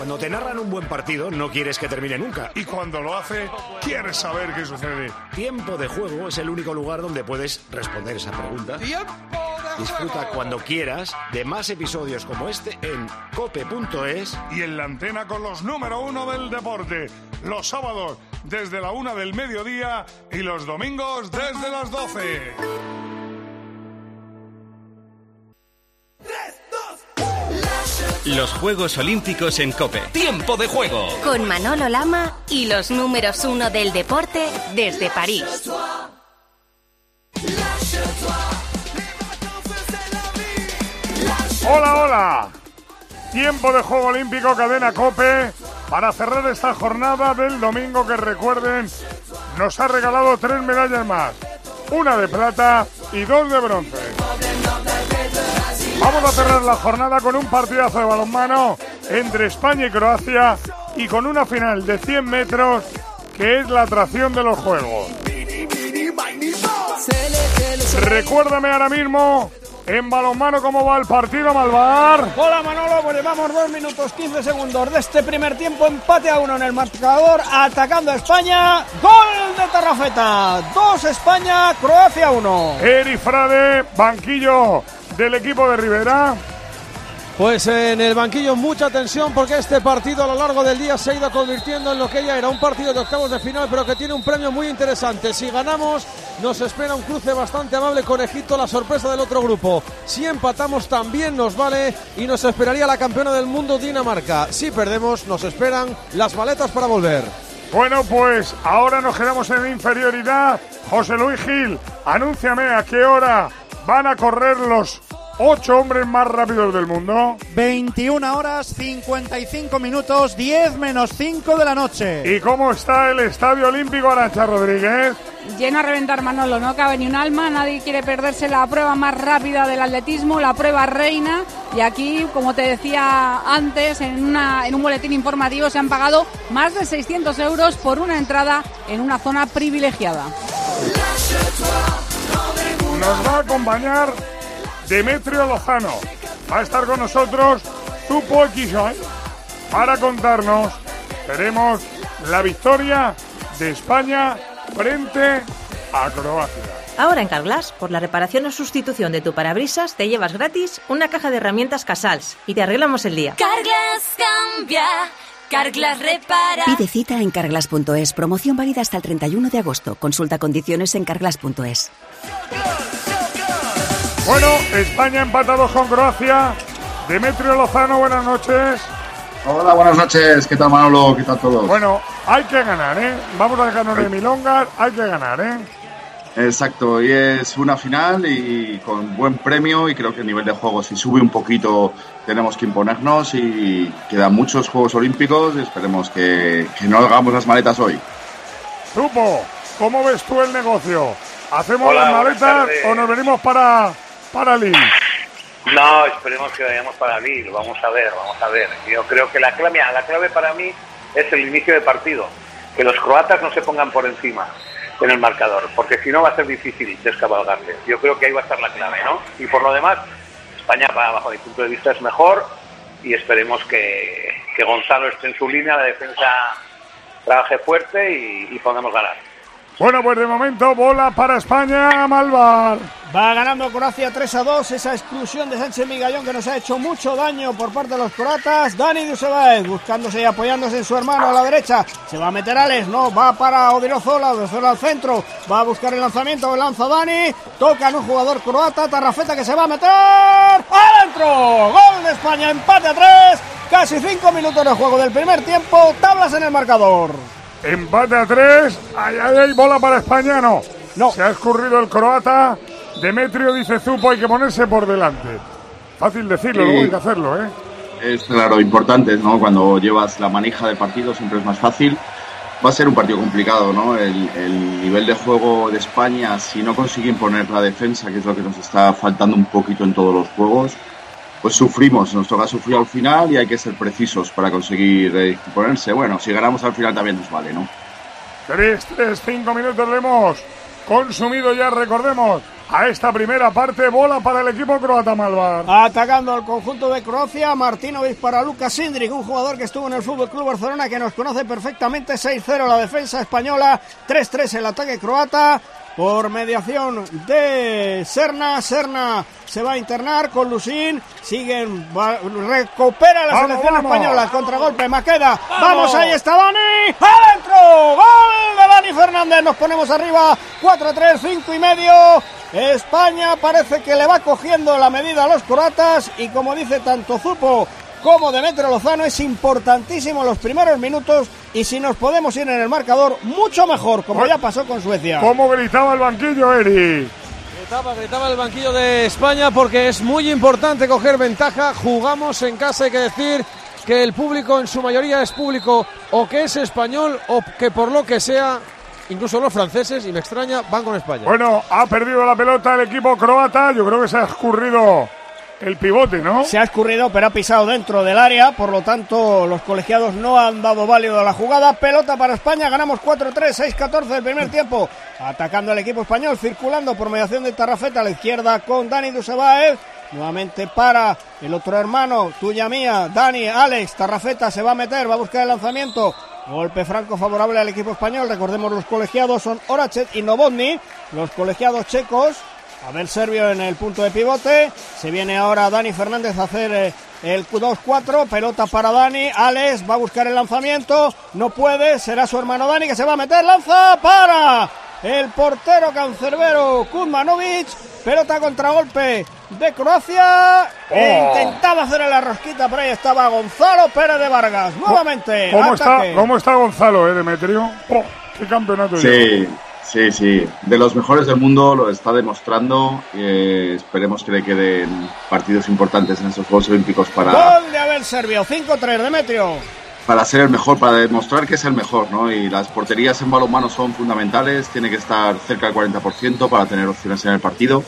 Cuando te narran un buen partido, no quieres que termine nunca. Y cuando lo hace, quieres saber qué sucede. Tiempo de Juego es el único lugar donde puedes responder esa pregunta. Disfruta cuando quieras de más episodios como este en cope.es y en la antena con los número 1 del deporte. Los sábados desde la 1 del mediodía y los domingos desde las 12. Los Juegos Olímpicos en COPE. ¡Tiempo de Juego! Con Manolo Lama y los números 1 del deporte desde París. ¡Hola, hola! Tiempo de Juego Olímpico, cadena COPE, para cerrar esta jornada del domingo que, recuerden, nos ha regalado 3 medallas más. 1 de plata y 2 de bronce. Vamos a cerrar la jornada con un partidazo de balonmano entre España y Croacia y con una final de 100 metros que es la atracción de los Juegos. Recuérdame ahora mismo en balonmano cómo va el partido, Malvar. Hola Manolo, pues llevamos 2 minutos 15 segundos de este primer tiempo, empate a 1 en el marcador, atacando a España, gol de Tarrafeta, 2 España, Croacia 1. Eri Frade, banquillo del equipo de Rivera. Pues en el banquillo mucha tensión porque este partido a lo largo del día se ha ido convirtiendo en lo que ya era un partido de octavos de final, pero que tiene un premio muy interesante. Si ganamos nos espera un cruce bastante amable con Egipto, la sorpresa del otro grupo. Si empatamos también nos vale y nos esperaría la campeona del mundo Dinamarca. Si perdemos nos esperan las maletas para volver. Bueno, pues ahora nos quedamos en inferioridad. José Luis Gil, anúnciame a qué hora van a correr los 8 hombres más rápidos del mundo. 21 horas 55 minutos, 10 menos 5 de la noche. ¿Y cómo está el Estadio Olímpico, Arantxa Rodríguez? Lleno a reventar, Manolo, no cabe ni un alma, nadie quiere perderse la prueba más rápida del atletismo, la prueba reina, y aquí, como te decía antes, en un boletín informativo se han pagado más de 600 euros por una entrada en una zona privilegiada. Nos va a acompañar Demetrio Lozano, va a estar con nosotros Zupo Equisoy para contarnos, veremos la victoria de España frente a Croacia. Ahora en Carglass, por la reparación o sustitución de tu parabrisas, te llevas gratis una caja de herramientas Casals y te arreglamos el día. Carglass cambia, Carglass repara. Pide cita en carglass.es, promoción válida hasta el 31 de agosto. Consulta condiciones en carglass.es. Bueno, España empatados con Croacia. Demetrio Lozano, buenas noches. Hola, buenas noches. ¿Qué tal, Manolo? ¿Qué tal todos? Bueno, hay que ganar, ¿eh? Vamos a dejarnos de milongas, hay que ganar, ¿eh? Exacto, hoy es una final y con buen premio y creo que el nivel de juego, si sube un poquito, tenemos que imponernos y quedan muchos Juegos Olímpicos y esperemos que no hagamos las maletas hoy. Zupo, ¿cómo ves tú el negocio? ¿Hacemos las maletas o nos venimos para Lille? No, esperemos que vayamos para Lille, vamos a ver. Yo creo que la clave para mí es el inicio de partido, que los croatas no se pongan por encima en el marcador, porque si no va a ser difícil descabalgarles. Yo creo que ahí va a estar la clave, ¿no? Y por lo demás, España, bajo mi punto de vista, es mejor y esperemos que Gonzalo esté en su línea, la defensa trabaje fuerte y podamos ganar. Bueno, pues de momento bola para España, Malvar. Va ganando Croacia 3-2, esa exclusión de Sánchez Migallón que nos ha hecho mucho daño por parte de los croatas. Dani Dusebaez buscándose y apoyándose en su hermano a la derecha. Se va a meter Alex, no, va para Odriozola al centro. Va a buscar el lanzamiento, lanza Dani. Toca en un jugador croata, Tarrafeta que se va a meter. ¡Adentro! Gol de España, empate a 3. Casi 5 minutos de juego del primer tiempo, tablas en el marcador. Empate a 3, hay bola para España, no. Se ha escurrido el croata. Demetrio dice Zupo, hay que ponerse por delante. Fácil decirlo, luego hay que hacerlo, ¿eh? Es claro, importante, ¿no? Cuando llevas la manija del partido siempre es más fácil. Va a ser un partido complicado, ¿no? El nivel de juego de España, si no consigue imponer la defensa, que es lo que nos está faltando un poquito en todos los juegos, pues sufrimos, nos toca sufrir al final y hay que ser precisos para conseguir imponerse. Bueno, si ganamos al final también nos vale, ¿no? 5 minutos le hemos consumido ya, recordemos, a esta primera parte. Bola para el equipo croata, Malvar. Atacando el conjunto de Croacia, Martinovic para Luka Sindric, un jugador que estuvo en el FC Barcelona, que nos conoce perfectamente. 6-0 la defensa española, 3-3 el ataque croata. Por mediación de Serna se va a internar con Lusín, recupera la selección española, contragolpe, Maqueda, vamos, ahí está Dani, adentro, gol de Dani Fernández, nos ponemos arriba, 4-3, 5,5, España parece que le va cogiendo la medida a los croatas, y como dice tanto Zupo como Demetrio Lozano, es importantísimo los primeros minutos, y si nos podemos ir en el marcador, mucho mejor, como ya pasó con Suecia. ¿Cómo gritaba el banquillo, Eri? Gritaba el banquillo de España, porque es muy importante coger ventaja. Jugamos en casa, hay que decir que el público en su mayoría es público o que es español o que por lo que sea, incluso los franceses, y me extraña, van con España. Bueno, ha perdido la pelota el equipo croata, yo creo que se ha escurrido el pivote, ¿no? Se ha escurrido, pero ha pisado dentro del área, por lo tanto los colegiados no han dado válido a la jugada. Pelota para España, ganamos 4-3, 6-14 el primer tiempo. Atacando el equipo español, circulando por mediación de Tarrafeta a la izquierda con Dani Dusebaev. Nuevamente para el otro hermano, tuya mía, Dani, Alex. Tarrafeta se va a meter, va a buscar el lanzamiento. Golpe franco favorable al equipo español. Recordemos, los colegiados son Oracek y Novotny, los colegiados checos. Abel Serbio en el punto de pivote. Se viene ahora Dani Fernández a hacer el 2-4. Pelota para Dani. Alex va a buscar el lanzamiento. No puede. Será su hermano Dani que se va a meter. Lanza para el portero cancerbero Kuzmanovic. Pelota contragolpe de Croacia. Intentaba hacer la rosquita, pero ahí estaba Gonzalo Pérez de Vargas. Nuevamente. ¿Cómo está Gonzalo, Demetrio? ¡Qué campeonato! Sí, de los mejores del mundo, lo está demostrando. Esperemos que le queden partidos importantes en esos Juegos Olímpicos para... Gol de Abel Serbio, 5-3, Demetrio. Para ser el mejor, para demostrar que es el mejor, ¿no? Y las porterías en balonmano son fundamentales, tiene que estar cerca del 40% para tener opciones en el partido.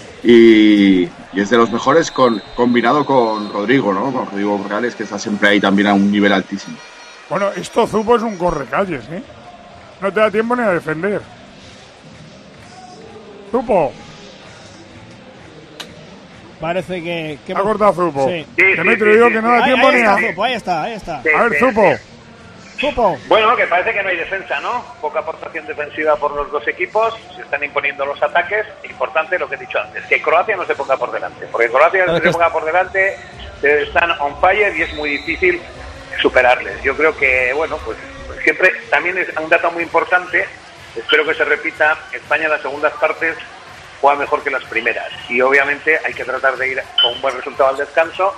Y es de los mejores combinado con Rodrigo, ¿no? Con Rodrigo Morales, que está siempre ahí también a un nivel altísimo. Bueno, esto Zupo es un correcalles, ¿eh? No te da tiempo ni a defender. Zupo. Parece que ha cortado Zupo. Sí. Demetrio, digo que no da tiempo ni a... Ahí está. A ver, Zupo. Bueno, que parece que no hay defensa, ¿no? Poca aportación defensiva por los dos equipos, se están imponiendo los ataques. Importante lo que he dicho antes, que Croacia no se ponga por delante, porque Croacia no se ponga por delante, están on fire y es muy difícil superarles. Yo creo que, bueno, pues siempre también es un dato muy importante. Espero que se repita. España en las segundas partes juega mejor que las primeras, y obviamente hay que tratar de ir con un buen resultado al descanso,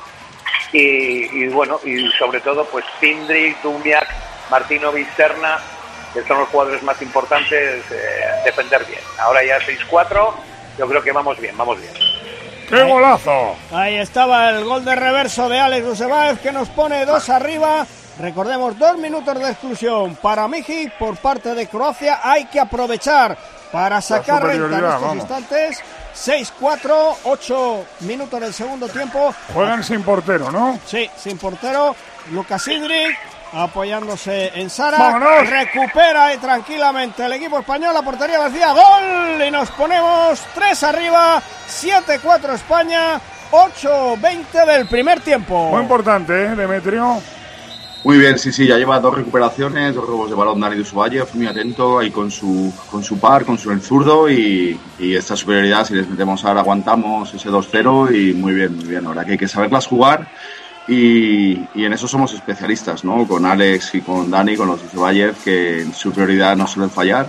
y bueno, y sobre todo pues Sindric, Dumiak, Martinovic, Serna, que son los jugadores más importantes, defender bien. Ahora ya 6-4, yo creo que vamos bien. ¡Qué golazo! Ahí estaba el gol de reverso de Alex Dusebaev, que nos pone 2 arriba. Recordemos, 2 minutos de exclusión para Mijic por parte de Croacia. Hay que aprovechar para sacar renta en estos instantes. 6-4, 8 minutos del segundo tiempo. Juegan sin portero, ¿no? Sí, sin portero. Luka Sindric apoyándose en Sara. ¡Vámonos! Recupera tranquilamente el equipo español. La portería vacía. ¡Gol! Y nos ponemos 3 arriba. 7-4 España. 8-20 del primer tiempo. Muy importante, Demetrio. Muy bien, sí, ya lleva 2 recuperaciones, 2 robos de balón Dani Dusebaev, muy atento ahí con su par, con el zurdo, y esta superioridad, si les metemos ahora, aguantamos ese 2-0 y muy bien. Ahora que hay que saberlas jugar, y en eso somos especialistas, ¿no? Con Alex y con Dani, con los Dusebaev, que en superioridad no suelen fallar,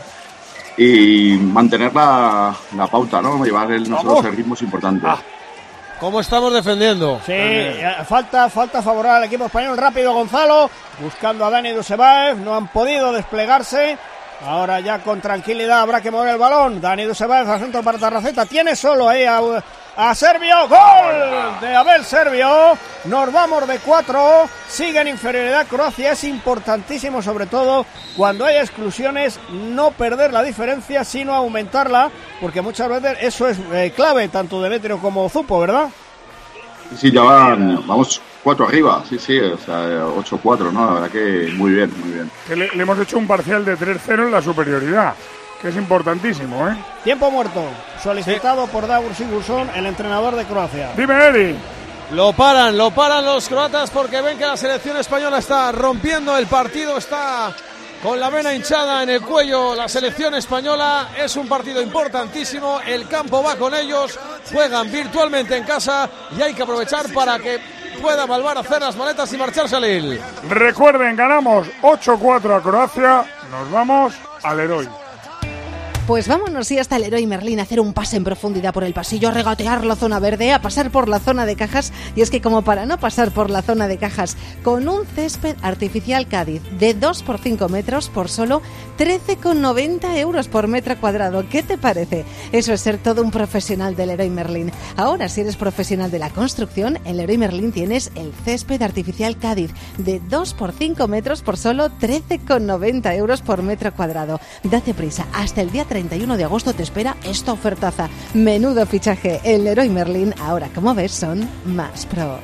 y mantener la pauta, ¿no? Llevar nosotros el ritmo es importante. ¿Cómo estamos defendiendo? Sí, falta favorable al equipo español. Rápido Gonzalo, buscando a Dani Dusebaev. No han podido desplegarse. Ahora ya con tranquilidad habrá que mover el balón. Dani Dusebaev al centro para Tarraceta. Tiene solo ahí a Serbio. ¡Gol de Abel Serbio! Nos vamos de 4. Sigue en inferioridad Croacia. Es importantísimo, sobre todo cuando hay exclusiones, no perder la diferencia, sino aumentarla, porque muchas veces eso es clave, tanto Demetrio como Zupo, ¿verdad? Sí, ya vamos 4 arriba, sí, o sea, 8-4, ¿no? La verdad que muy bien. Que le hemos hecho un parcial de 3-0 en la superioridad, que es importantísimo, ¿eh? Tiempo muerto, solicitado por Davor Sigurdsson, el entrenador de Croacia. Dime, Eddie. Lo paran los croatas porque ven que la selección española está rompiendo el partido, está con la vena hinchada en el cuello. La selección española es un partido importantísimo, el campo va con ellos, juegan virtualmente en casa y hay que aprovechar para que pueda Malvar hacer las maletas y marcharse a Lille. Recuerden, ganamos 8-4 a Croacia, nos vamos al Leroy. Pues vámonos sí hasta el Leroy Merlin a hacer un pase en profundidad por el pasillo, a regatear la zona verde, a pasar por la zona de cajas. Y es que como para no pasar por la zona de cajas, con un césped artificial Cádiz de 2 por 5 metros por solo 13,90 euros por metro cuadrado. ¿Qué te parece? Eso es ser todo un profesional del Leroy Merlin. Ahora, si eres profesional de la construcción, en Leroy Merlin tienes el césped artificial Cádiz de 2 por 5 metros por solo 13,90 euros por metro cuadrado. Date prisa, hasta el día 31 de agosto te espera esta ofertaza. Menudo fichaje. El Leroy Merlin, ahora como ves, son más pro.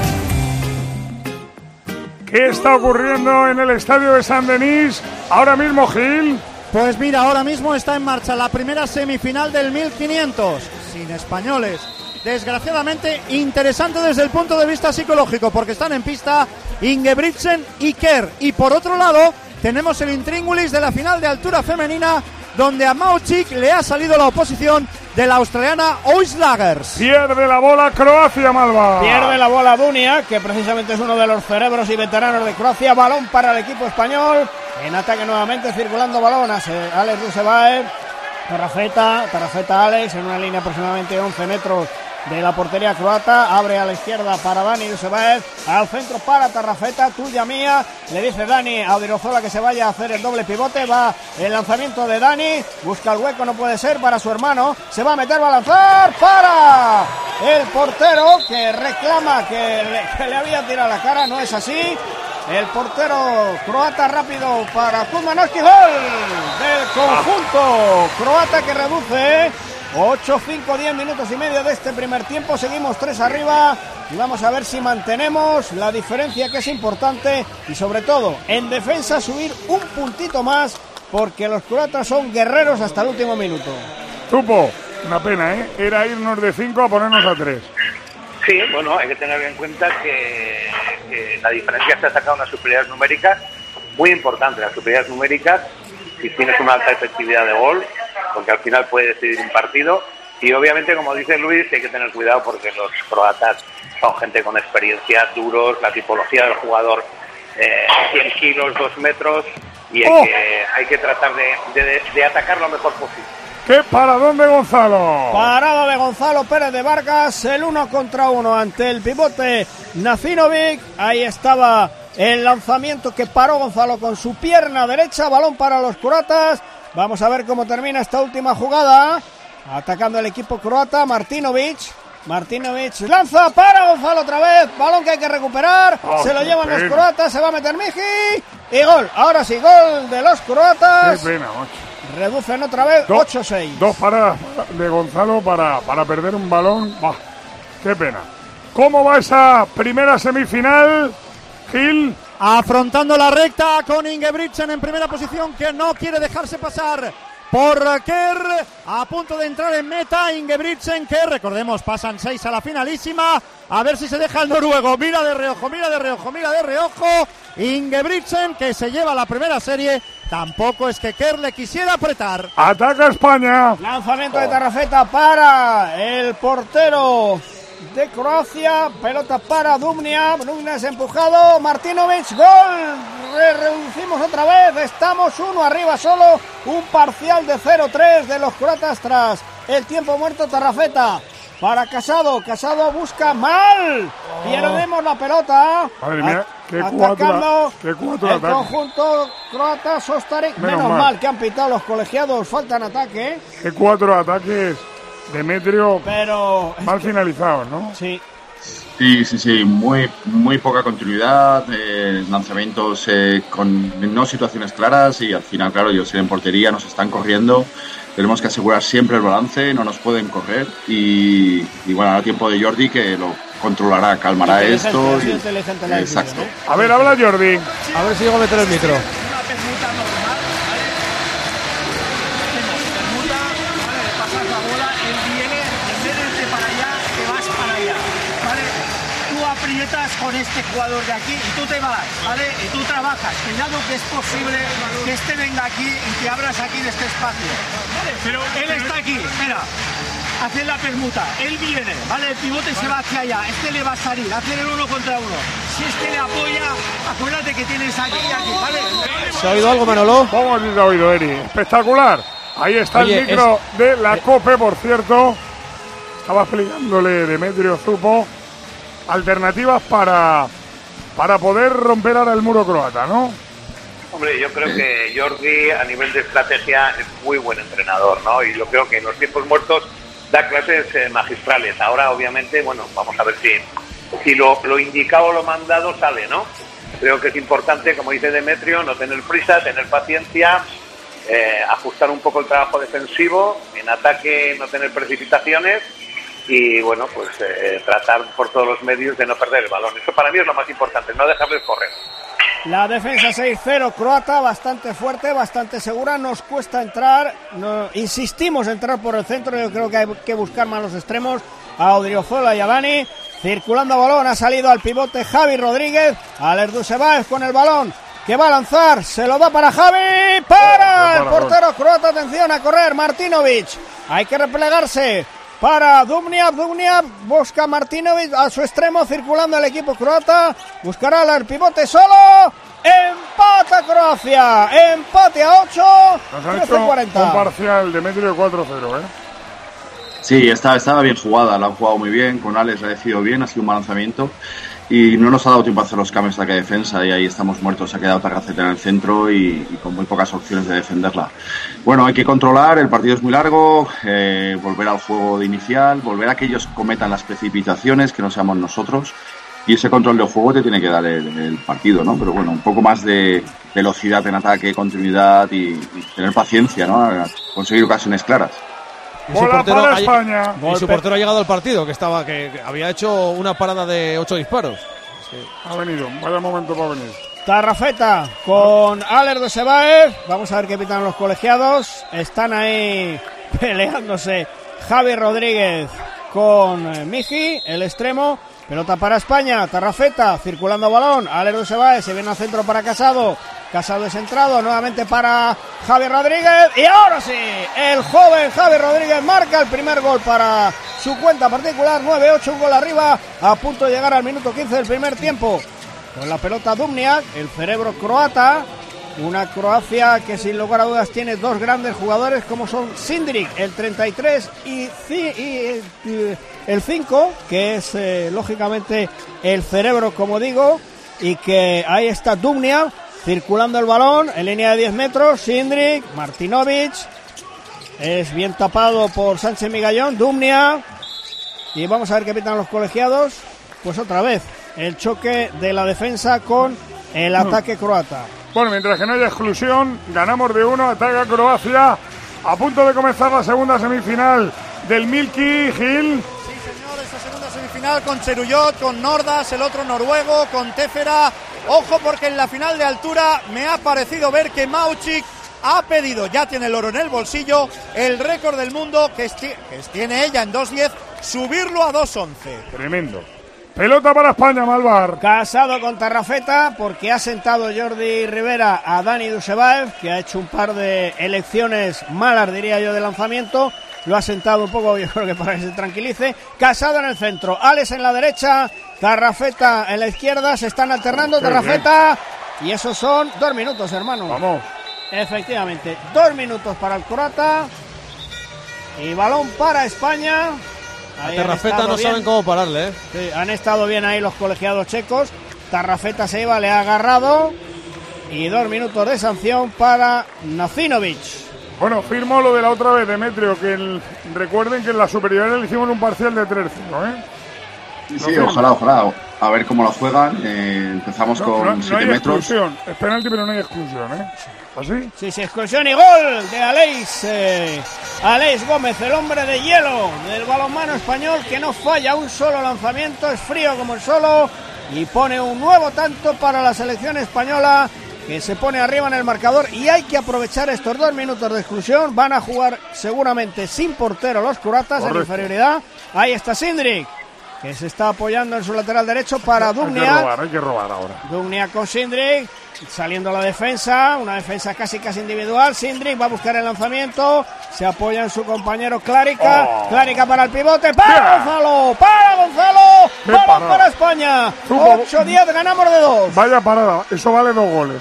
¿Qué está ocurriendo en el estadio de Saint-Denis ahora mismo, Gil? Pues mira, ahora mismo está en marcha la primera semifinal del 1500, sin españoles. Desgraciadamente interesante desde el punto de vista psicológico, porque están en pista Ingebrigtsen y Kerr. Y por otro lado tenemos el intríngulis de la final de altura femenina, donde a Mauchik le ha salido la oposición de la australiana Oislagers. Pierde la bola Croacia, Malva. Pierde la bola Dunia, que precisamente es uno de los cerebros y veteranos de Croacia. Balón para el equipo español. En ataque nuevamente, circulando balón a Alex Rusevaev. Tarrafeta Alex en una línea aproximadamente 11 metros de la portería croata. Abre a la izquierda para Dani Rusevaev. Al centro para Tarrafeta, tuya mía. Le dice Dani a Odriozola que se vaya a hacer el doble pivote. Va el lanzamiento de Dani. Busca el hueco, no puede ser, para su hermano. Se va a meter, va a lanzar. Para el portero, que reclama que le había tirado la cara. No es así. El portero croata rápido para Kuzmanovski. Gol del conjunto croata, que reduce 8, 5, 10 minutos y medio de este primer tiempo. Seguimos 3 arriba y vamos a ver si mantenemos la diferencia, que es importante, y sobre todo en defensa subir un puntito más, porque los croatas son guerreros hasta el último minuto. Tupo, una pena, ¿eh? Era irnos de 5 a ponernos a 3. Sí, bueno, hay que tener en cuenta que la diferencia se ha sacado unas superioridades numéricas muy importantes. Las superioridades numéricas, si tienes una alta efectividad de gol, porque al final puede decidir un partido. Y obviamente, como dice Luis, hay que tener cuidado porque los croatas son gente con experiencia, duros, la tipología del jugador, 100 kilos, 2 metros, y hay que tratar de atacar lo mejor posible. ¡Qué paradón de Gonzalo! Parada de Gonzalo Pérez de Vargas, el 1 contra 1 ante el pivote Nacinovic. Ahí estaba el lanzamiento que paró Gonzalo con su pierna derecha. Balón para los croatas. Vamos a ver cómo termina esta última jugada. Atacando el equipo croata, Martinovic lanza para Gonzalo otra vez. Balón que hay que recuperar. Se lo llevan los croatas. Se va a meter Miji. Y gol. Ahora sí, gol de los croatas. Qué pena, macho. Reducen otra vez 8-6. 2 paradas de Gonzalo para perder un balón. Bah, qué pena. ¿Cómo va esa primera semifinal, Gil? Afrontando la recta con Ingebrigtsen en primera posición, que no quiere dejarse pasar por Kerr, a punto de entrar en meta. Ingebrigtsen, que recordemos pasan 6 a la finalísima, a ver si se deja el noruego. Mira de reojo Ingebrigtsen, que se lleva la primera serie. Tampoco es que Kerr le quisiera apretar. Ataca España. Lanzamiento de Tarrafeta para el portero de Croacia. Pelota para Dubnia. Dubnia es empujado. Martinovic, gol. Reducimos otra vez. Estamos 1 arriba solo. Un parcial de 0-3 de los croatas tras el tiempo muerto. Tarrafeta para Casado. Casado busca mal. Perdemos la pelota. Madre mía, qué atacando cuatro el ataques. Conjunto croata. Sostaric. Menos mal que han pitado los colegiados. Falta en ataque. Qué 4 ataques, Demetrio, pero mal finalizados, ¿no? Sí. Sí, muy poca continuidad, lanzamientos con no situaciones claras, y al final, claro, ellos en portería nos están corriendo. Tenemos que asegurar siempre el balance, no nos pueden correr, y bueno, ahora tiempo de Jordi, que lo controlará, calmará esto. Exacto. A ver, habla Jordi. A ver si llego a meter el micro. metas con este jugador de aquí y tú te vas, ¿vale? Y tú trabajas, cuidado que es posible que este venga aquí y que abras aquí en este espacio. Pero él está aquí, espera. Hacer la permuta, él viene, ¿vale? El pivote se va hacia allá, este le va a salir, hacer el 1 contra 1. Si este le apoya, acuérdate que tienes aquí y aquí, ¿vale? ¿Se ha oído algo, Manolo? ¿Cómo se ha oído, Eri? Espectacular. Ahí está el micro de la COPE, por cierto. Estaba explicándole Demetrio Zupo alternativas para poder romper ahora el muro croata, ¿no? Hombre, yo creo que Jordi a nivel de estrategia es muy buen entrenador, ¿no? Y yo creo que en los tiempos muertos da clases magistrales. Ahora, obviamente, bueno, vamos a ver si lo indicado o lo mandado sale, ¿no? Creo que es importante, como dice Demetrio, no tener prisa, tener paciencia, ajustar un poco el trabajo defensivo, en ataque no tener precipitaciones y, bueno, pues tratar por todos los medios de no perder el balón. Eso para mí es lo más importante, no dejarles correr. La defensa 6-0 croata, bastante fuerte, bastante segura, nos cuesta entrar, insistimos en entrar por el centro, yo creo que hay que buscar más los extremos, a Odriozola y a Dani, circulando balón, ha salido al pivote Javi Rodríguez, Ales Dusebaev con el balón, que va a lanzar, se lo da para Javi, para el portero croata, atención a correr, Martinovic, hay que replegarse, para Dubnjak busca Martinovic a su extremo, circulando el equipo croata, buscará el pivote solo, empata Croacia, empate a 8, 13-40. Un parcial Demetrio 4-0, Sí, estaba bien jugada, la han jugado muy bien, con Alex la ha decidido bien, ha sido un buen lanzamiento y no nos ha dado tiempo a hacer los cambios de ataque de defensa y ahí estamos muertos, se ha quedado Tarraceta en el centro y con muy pocas opciones de defenderla. Bueno, hay que controlar, el partido es muy largo, volver al juego de inicial, volver a que ellos cometan las precipitaciones, que no seamos nosotros, y ese control del juego te tiene que dar el partido, ¿no? Pero bueno, un poco más de velocidad en ataque, continuidad y tener paciencia, ¿no? A conseguir ocasiones claras. Y su portero ha llegado al partido, que había hecho una parada de 8 disparos. Sí. Ha venido, vaya momento para venir. Tarrafeta con Ales Dusebaev, vamos a ver qué pitan los colegiados, están ahí peleándose Javi Rodríguez con Miji, el extremo, pelota para España, Tarrafeta circulando balón, Ales Dusebaev se viene al centro para Casado es entrado nuevamente para Javi Rodríguez y ahora sí, el joven Javi Rodríguez marca el primer gol para su cuenta particular, 9-8, un gol arriba, a punto de llegar al minuto 15 del primer tiempo. Con la pelota Dubnjak, el cerebro croata, una Croacia que sin lugar a dudas tiene dos grandes jugadores como son Sindrik, el 33 y el 5, que es lógicamente el cerebro, como digo, y que ahí está Dubnjak circulando el balón en línea de 10 metros, Sindrik, Martinovic, es bien tapado por Sánchez Migallón, Dubnjak, y vamos a ver qué pitan los colegiados, pues otra vez el choque de la defensa con el ataque croata. Bueno, mientras que no haya exclusión, ganamos de 1, ataca Croacia, a punto de comenzar la segunda semifinal del Milky Hill. Sí, señor, esta segunda semifinal con Cheruyot, con Nordas, el otro noruego, con Tefera. Ojo, porque en la final de altura me ha parecido ver que Mauchik ha pedido, ya tiene el oro en el bolsillo, el récord del mundo que tiene ella en 2.10, subirlo a 2.11. Tremendo. Pelota para España, Malvar. Casado con Tarrafeta, porque ha sentado Jordi Rivera a Dani Dusebaev, que ha hecho un par de elecciones malas, diría yo, de lanzamiento. Lo ha sentado un poco, yo creo que para que se tranquilice. Casado en el centro, Ales en la derecha, Tarrafeta en la izquierda, se están alternando, Tarrafeta, y esos son 2 minutos, hermano. Vamos. Efectivamente, 2 minutos para el croata, y balón para España. A Tarrafeta no saben cómo pararle, Sí, han estado bien ahí los colegiados checos. Tarrafeta se iba, le ha agarrado, y 2 minutos de sanción para Nacinovic. Bueno, firmo lo de la otra vez, Demetrio, que recuerden que en la superioridad le hicimos un parcial de 3-0, Sí, ojalá. A ver cómo la juegan. Empezamos con 7 metros. Exclusión. Es penalti, pero no hay exclusión, ¿Así? Sí, exclusión y gol de Aleix Gómez, el hombre de hielo del balonmano español, que no falla un solo lanzamiento, es frío como el solo, y pone un nuevo tanto para la selección española, que se pone arriba en el marcador, y hay que aprovechar estos 2 minutos de exclusión. Van a jugar seguramente sin portero los croatas. Correcto. En inferioridad. Ahí está Sindrik, que se está apoyando en su lateral derecho para Dubniak. Hay que robar ahora. Dubniak con Sindrik, saliendo a la defensa, una defensa casi individual. Sindrik va a buscar el lanzamiento, se apoya en su compañero Klarica. Klarica para el pivote, para Gonzalo, balón para España. 8-10, ganamos de 2. Vaya parada, eso vale 2 goles.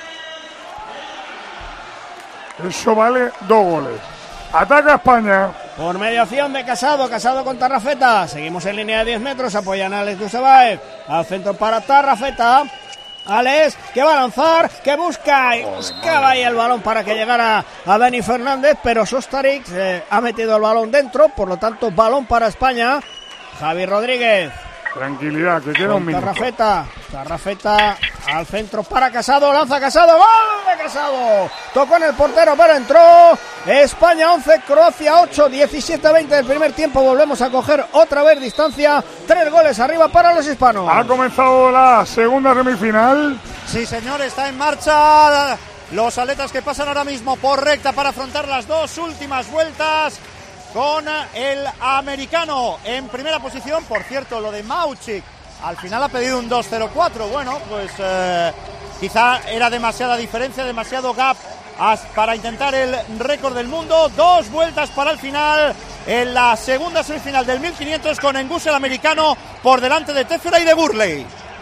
Eso vale 2 goles. Ataca España. Por mediación de Casado con Tarrafeta. Seguimos en línea de 10 metros. Apoyan a Alex Dusebaev. Al centro para Tarrafeta. Alex, que va a lanzar, que buscaba ahí el balón para que llegara a Dani Fernández, pero Sostaric ha metido el balón dentro, por lo tanto, balón para España. Javi Rodríguez. Tranquilidad, que queda un minuto. Tarrafeta al centro para Casado, lanza Casado, ¡gol de Casado! Tocó en el portero, pero entró. España 11, Croacia 8, 17-20 del primer tiempo. Volvemos a coger otra vez distancia. 3 goles arriba para los hispanos. Ha comenzado la segunda semifinal. Sí, señor, está en marcha. Los atletas que pasan ahora mismo por recta para afrontar las 2 últimas vueltas. Con el americano en primera posición. Por cierto, lo de Mauchik al final ha pedido un 2-0-4. Bueno, pues quizá era demasiada diferencia, demasiado gap para intentar el récord del mundo. 2 vueltas para el final en la segunda semifinal del 1500 con Engus el americano por delante de Tefera y de Gurley.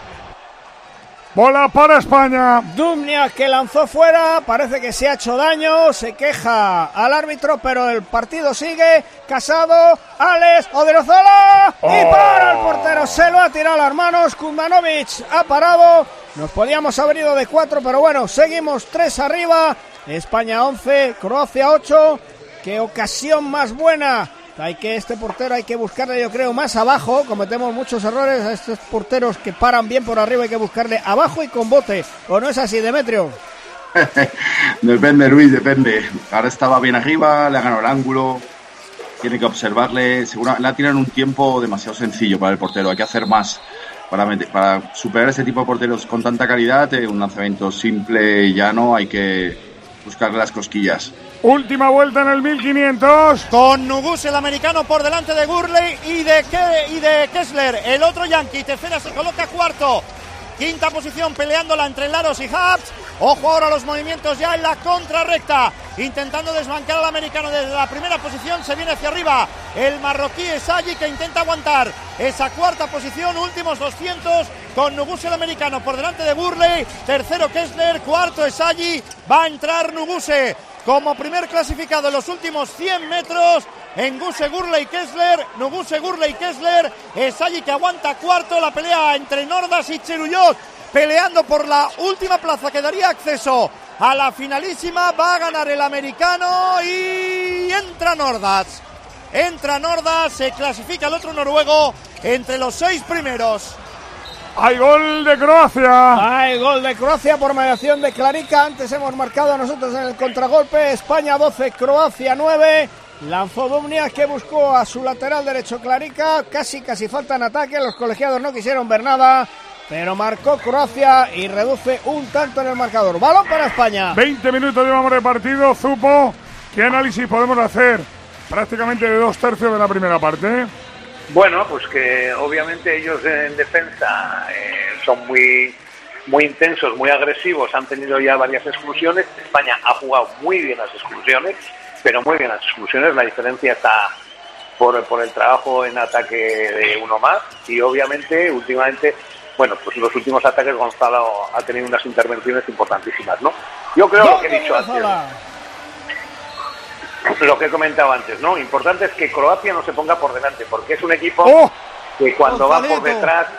Bola para España. Dubniak, que lanzó fuera, parece que se ha hecho daño, se queja al árbitro, pero el partido sigue. Casado, Alex, Odriozola, y para el portero, se lo ha tirado a las manos. Kuzmanovic ha parado, nos podíamos haber ido de 4, pero bueno, seguimos 3 arriba. España 11, Croacia 8. Qué ocasión más buena. Este portero hay que buscarle, yo creo, más abajo. Cometemos muchos errores a estos porteros que paran bien por arriba. Hay que buscarle abajo y con bote. ¿O no es así, Demetrio? Depende, Luis, depende. Ahora estaba bien arriba, le ha ganado el ángulo. Tiene que observarle. Seguro la tiran un tiempo demasiado sencillo para el portero. Hay que hacer más para superar ese tipo de porteros con tanta calidad. Un lanzamiento simple y llano. Hay que buscarle las cosquillas. Última vuelta en el 1500. Con Nugus el americano por delante de Gurley y de Kessler. El otro yankee, Tefera, se coloca cuarto. Quinta posición peleándola entre Laros y Habs. Ojo ahora los movimientos ya en la contrarrecta. Intentando desbancar al americano desde la primera posición. Se viene hacia arriba el marroquí Esayi, que intenta aguantar esa cuarta posición. Últimos 200 con Nugus el americano por delante de Gurley. Tercero Kessler, cuarto Esayi. Va a entrar Nuguse como primer clasificado en los últimos 100 metros. Nuguse, Gurley, Kessler. Nuguse, Gurley, Kessler. Esayi, que aguanta cuarto. La pelea entre Nordas y Cheruyot, peleando por la última plaza que daría acceso a la finalísima. Va a ganar el americano y entra Nordas. Se clasifica el otro noruego entre los 6 primeros. ¡Hay gol de Croacia! Hay gol de Croacia por mediación de Klarica. Antes hemos marcado a nosotros en el contragolpe. España 12, Croacia 9. Lanzó Dubniak, que buscó a su lateral derecho Klarica. Casi falta en ataque. Los colegiados no quisieron ver nada, pero marcó Croacia y reduce un tanto en el marcador. Balón para España. 20 minutos llevamos de partido. Zupo, ¿qué análisis podemos hacer prácticamente de 2/3 de la primera parte? Bueno, pues que obviamente ellos en defensa son muy intensos, muy agresivos, han tenido ya varias exclusiones. España ha jugado muy bien las exclusiones, pero muy bien las exclusiones. La diferencia está por el trabajo en ataque de uno más, y obviamente últimamente, bueno, pues los últimos ataques Gonzalo ha tenido unas intervenciones importantísimas, ¿no? Yo creo lo que he dicho antes, lo que he comentado antes, ¿no? Importante es que Croacia no se ponga por delante, porque es un equipo que cuando van por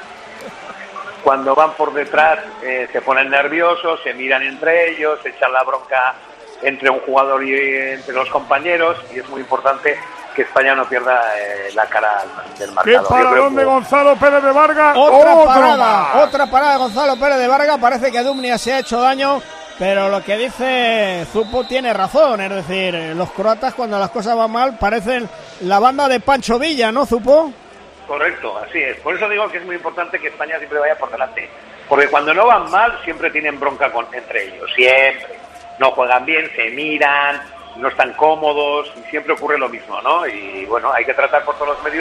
detrás se ponen nerviosos, se miran entre ellos, se echan la bronca entre un jugador y entre los compañeros, y es muy importante que España no pierda la cara del marcador. ¡Qué paradón de Gonzalo Pérez de Vargas! Otra parada de Gonzalo Pérez de Vargas. Parece que Dubniak se ha hecho daño, pero lo que dice Zupo tiene razón. Es decir, los croatas, cuando las cosas van mal, parecen la banda de Pancho Villa, ¿no, Zupo? Correcto, así es. Por eso digo que es muy importante que España siempre vaya por delante, porque cuando no van mal siempre tienen bronca entre ellos, siempre. No juegan bien, se miran, no están cómodos, y siempre ocurre lo mismo, ¿no? Y bueno, hay que tratar por todos los medios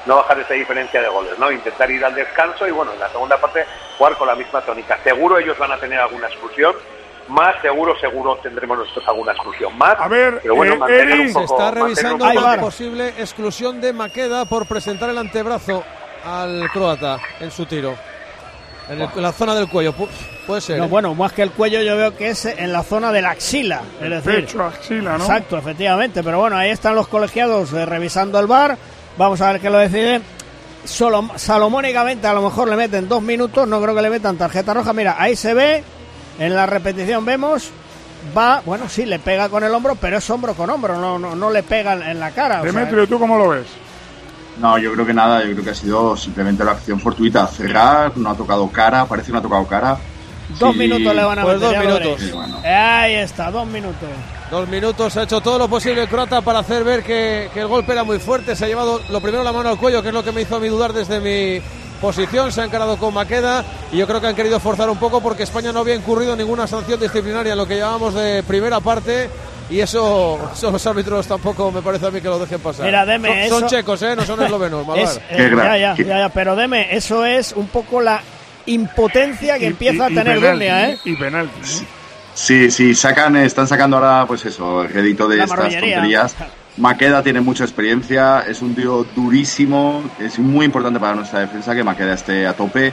no bajar esa diferencia de goles, ¿no? Intentar ir al descanso y bueno, en la segunda parte jugar con la misma tónica. Seguro ellos van a tener alguna exclusión, más seguro tendremos nosotros alguna exclusión más. A ver, pero bueno, mantener un poco, se está revisando una posible exclusión de Maqueda por presentar el antebrazo al croata en su tiro. En la zona del cuello, puede ser. No, bueno, más que el cuello yo veo que es en la zona de la axila. Es decir, pecho, axila, ¿no? Exacto, efectivamente. Pero bueno, ahí están los colegiados revisando el VAR. Vamos a ver qué lo deciden. Salomónicamente a lo mejor le meten 2 minutos, no creo que le metan tarjeta roja. Mira, ahí se ve, en la repetición vemos, bueno, sí, le pega con el hombro, pero es hombro con hombro, no le pega en la cara. Demetrio, ¿tú cómo lo ves? No, yo creo que nada, yo creo que ha sido simplemente la acción fortuita. Cerrar, no ha tocado cara, parece que no ha tocado cara. 2 minutos le van a meter. 2 minutos. Sí, bueno. Ahí está, 2 minutos. 2 minutos, ha hecho todo lo posible el croata para hacer ver que el golpe era muy fuerte. Se ha llevado lo primero la mano al cuello, que es lo que me hizo a mí dudar desde mi posición. Se ha encarado con Maqueda y yo creo que han querido forzar un poco porque España no había incurrido en ninguna sanción disciplinaria en lo que llevábamos de primera parte. Y eso los árbitros tampoco me parece a mí que lo dejen pasar. Mira, Deme, son checos, no son eslovenos. Ya, pero Deme, eso es un poco la impotencia que empieza a tener Dumnia, ¿eh? Y penalti. Sí, están sacando ahora, pues eso, el rédito de estas tonterías. Maqueda tiene mucha experiencia, es un tío durísimo, es muy importante para nuestra defensa que Maqueda esté a tope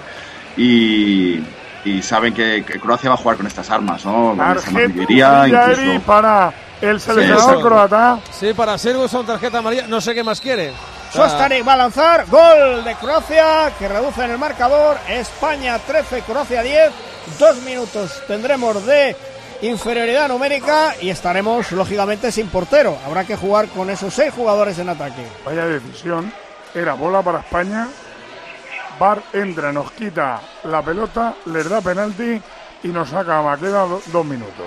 y saben que Croacia va a jugar con estas armas, ¿no? Con esta artillería, incluso para el seleccionador croata. Sí, para Serguson, tarjeta amarilla, no sé qué más quiere. Sostaric va a lanzar, gol de Croacia, que reduce en el marcador, España 13, Croacia 10, 2 minutos tendremos de inferioridad numérica y estaremos lógicamente sin portero, habrá que jugar con esos 6 jugadores en ataque. Vaya decisión, era bola para España, VAR entra, nos quita la pelota, les da penalti y nos saca a Maqueda 2 minutos.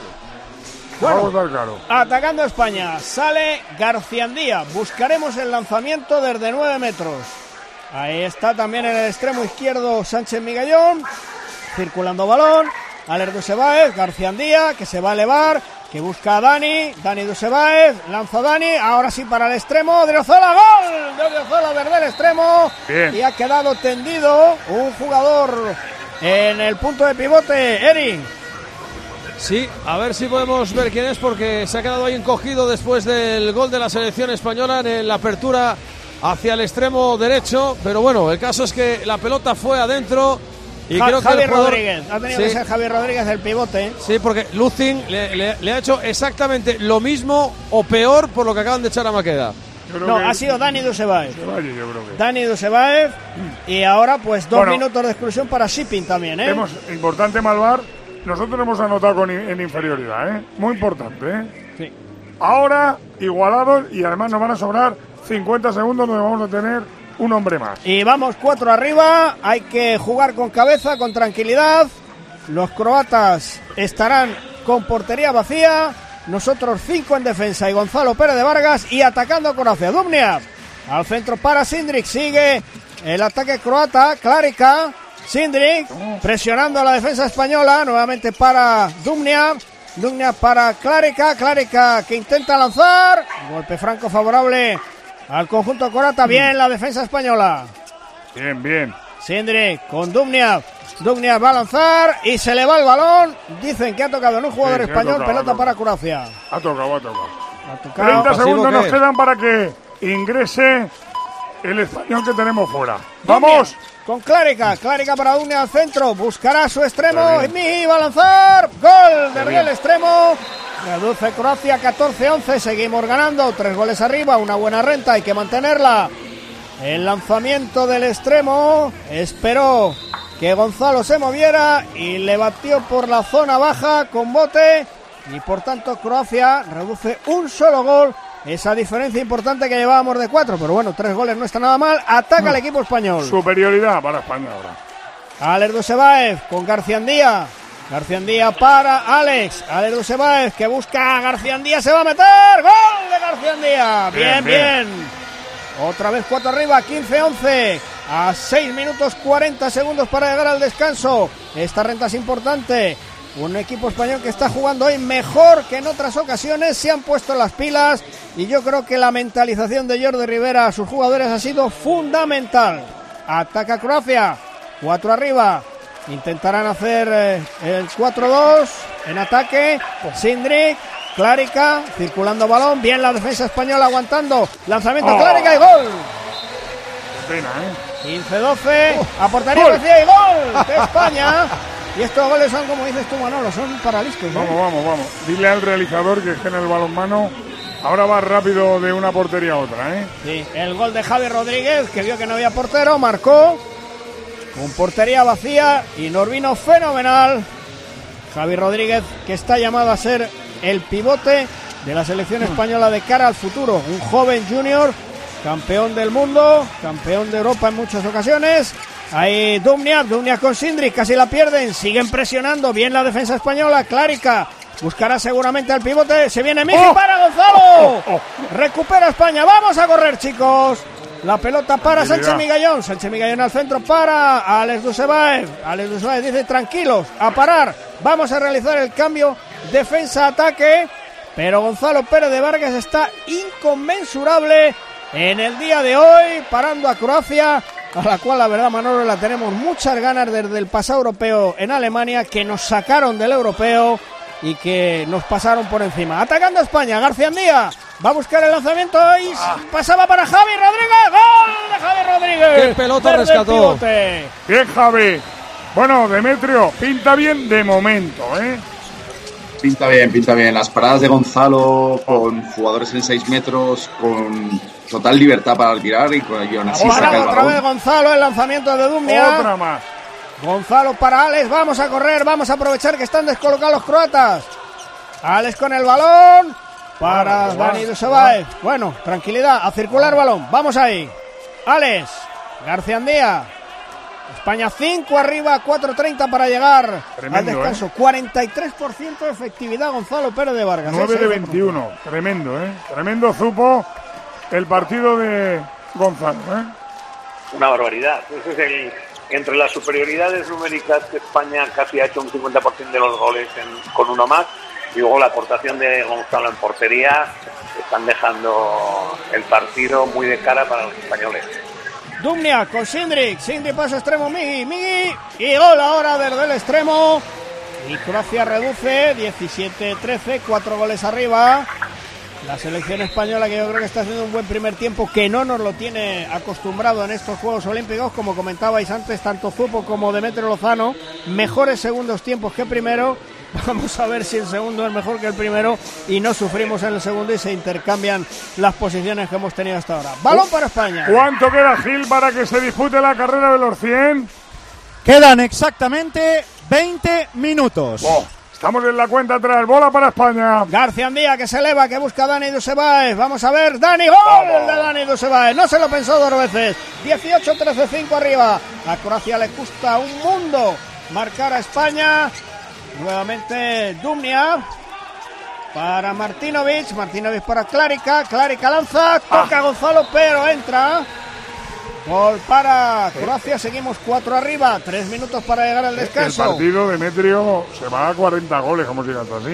Bueno, vamos a dar claro. Atacando a España, sale Garciandía. Buscaremos el lanzamiento desde 9 metros. Ahí está también en el extremo izquierdo Sánchez Migallón. Circulando balón. Aler Dusebaev, Garciandía, que se va a elevar, que busca a Dani Dusebaev, lanza Dani, ahora sí para el extremo, Odriozola, gol de Odriozola desde el extremo. Bien. Y ha quedado tendido un jugador en el punto de pivote, Eri. Sí, a ver si podemos ver quién es, porque se ha quedado ahí encogido después del gol de la selección española en la apertura hacia el extremo derecho, pero bueno, el caso es que la pelota fue adentro y creo que Javier Rodríguez, ha tenido que ser Javier Rodríguez el pivote. Sí, porque Luzin le ha hecho exactamente lo mismo o peor por lo que acaban de echar a Maqueda. No, ha sido Dani Dusebaev. Dani Dusebaev y ahora pues 2 minutos de exclusión para Shipping también, ¿eh? Importante Malvar. Nosotros hemos anotado en inferioridad, ¿eh? Muy importante, ¿eh? Sí. Ahora igualados y además nos van a sobrar 50 segundos donde vamos a tener un hombre más. Y vamos 4 arriba, hay que jugar con cabeza, con tranquilidad. Los croatas estarán con portería vacía, nosotros 5 en defensa y Gonzalo Pérez de Vargas y atacando a Croacia. Dumnia al centro para Sindrik, sigue el ataque croata, Klarica. Sindrik presionando a la defensa española, nuevamente para Dumnia para Klarica que intenta lanzar, golpe franco favorable al conjunto croata, bien la defensa española. Bien. Sindrik con Dumnia va a lanzar y se le va el balón, dicen que ha tocado en un jugador español, pelota para Croacia. Ha tocado. 30 segundos nos quedan para que ingrese el español que tenemos fuera. ¡Vamos! Con Klarica para Dumnia al centro, buscará su extremo, y va a lanzar, gol desde el extremo, reduce Croacia 14-11, seguimos ganando, 3 goles arriba, una buena renta, hay que mantenerla. El lanzamiento del extremo, esperó que Gonzalo se moviera y le batió por la zona baja con bote y por tanto Croacia reduce un solo gol. Esa diferencia importante que llevábamos de 4, pero bueno, 3 goles no está nada mal. Ataca el equipo español. Superioridad para España ahora. Aler Dusebaev con Garciandía para Alex. Aler Dusebaev que busca a Garciandía, se va a meter. ¡Gol de Garciandía! Bien. Otra vez 4 arriba, 15-11. A 6 minutos 40 segundos para llegar al descanso. Esta renta es importante. Un equipo español que está jugando hoy mejor que en otras ocasiones, se han puesto las pilas y yo creo que la mentalización de Jordi Rivera a sus jugadores ha sido fundamental. Ataca Croacia, 4 arriba, intentarán hacer el 4-2 en ataque. Sindric, Klarica, circulando balón, bien la defensa española aguantando, lanzamiento Klarica y gol. Qué pena, 15-12, a portería vacía y gol de España. Y estos goles son, como dices tú, Manolo, son para listos, ¿no? Vamos. Dile al realizador que en el balonmano ahora va rápido de una portería a otra, ¿eh? Sí, el gol de Javi Rodríguez, que vio que no había portero, marcó con portería vacía y nos vino fenomenal. Javi Rodríguez, que está llamado a ser el pivote de la selección española de cara al futuro. Un joven junior, campeón del mundo, campeón de Europa en muchas ocasiones. Ahí Dumnia con Sindric, casi la pierden, siguen presionando, bien la defensa española. Klarica buscará seguramente al pivote, se viene Miki para Gonzalo. Recupera España, vamos a correr, chicos. La pelota para Sánchez Migallón al centro para Alex Dusebaev. Alex Dusebaev dice tranquilos, a parar, vamos a realizar el cambio defensa-ataque. Pero Gonzalo Pérez de Vargas está inconmensurable en el día de hoy, parando a Croacia, a la cual la verdad, Manolo, la tenemos muchas ganas desde el pasado europeo en Alemania, que nos sacaron del europeo y que nos pasaron por encima. Atacando a España, García va a buscar el lanzamiento y pasaba para Javi Rodríguez. ¡Gol de Javi Rodríguez! ¡Qué pelota rescató! Bien, Javi. Bueno, Demetrio, pinta bien de momento, ¿eh? Pinta bien. Las paradas de Gonzalo con jugadores en 6 metros, con total libertad para tirar y aún así saca el balón. Otra vez Gonzalo, el lanzamiento de Dumnia. Otra más. Gonzalo para Alex, vamos a correr, vamos a aprovechar que están descolocados los croatas. Alex con el balón para Dani Dusebaev. Bueno, tranquilidad, a circular balón, vamos ahí. Alex, Garciandía. España 5 arriba, 4:30 para llegar al descanso. 43% de efectividad, Gonzalo Pérez de Vargas. 9 de 21, tremendo, ¿eh? Tremendo supo el partido de Gonzalo, ¿eh? Una barbaridad. Ese es entre las superioridades numéricas que España casi ha hecho un 50% de los goles con uno más, y luego la aportación de Gonzalo en portería, están dejando el partido muy de cara para los españoles. Dumnia con Sindric paso extremo, Migi y gol ahora desde el extremo, y Croacia reduce 17-13, 4 goles arriba. La selección española, que yo creo que está haciendo un buen primer tiempo, que no nos lo tiene acostumbrado en estos Juegos Olímpicos, como comentabais antes, tanto Zupo como Demetrio Lozano, mejores segundos tiempos que primero. Vamos a ver si el segundo es mejor que el primero y no sufrimos en el segundo y se intercambian las posiciones que hemos tenido hasta ahora. Balón para España. ¿Cuánto queda, Gil, para que se dispute la carrera de los 100? Quedan exactamente 20 minutos. Estamos en la cuenta atrás, bola para España. Garciandía que se eleva, que busca a Dani Dusebaev. Vamos a ver, Dani, gol de Dani Dusebaev. No se lo pensó 2 veces. 18-13, 5 arriba. A Croacia le cuesta un mundo marcar a España. Nuevamente Dumnia para Martinovic para Klarica lanza, toca a Gonzalo, pero entra. Gol para Croacia, seguimos 4 arriba, 3 minutos para llegar al descanso. El partido, Demetrio, se va a 40 goles, como sigas así,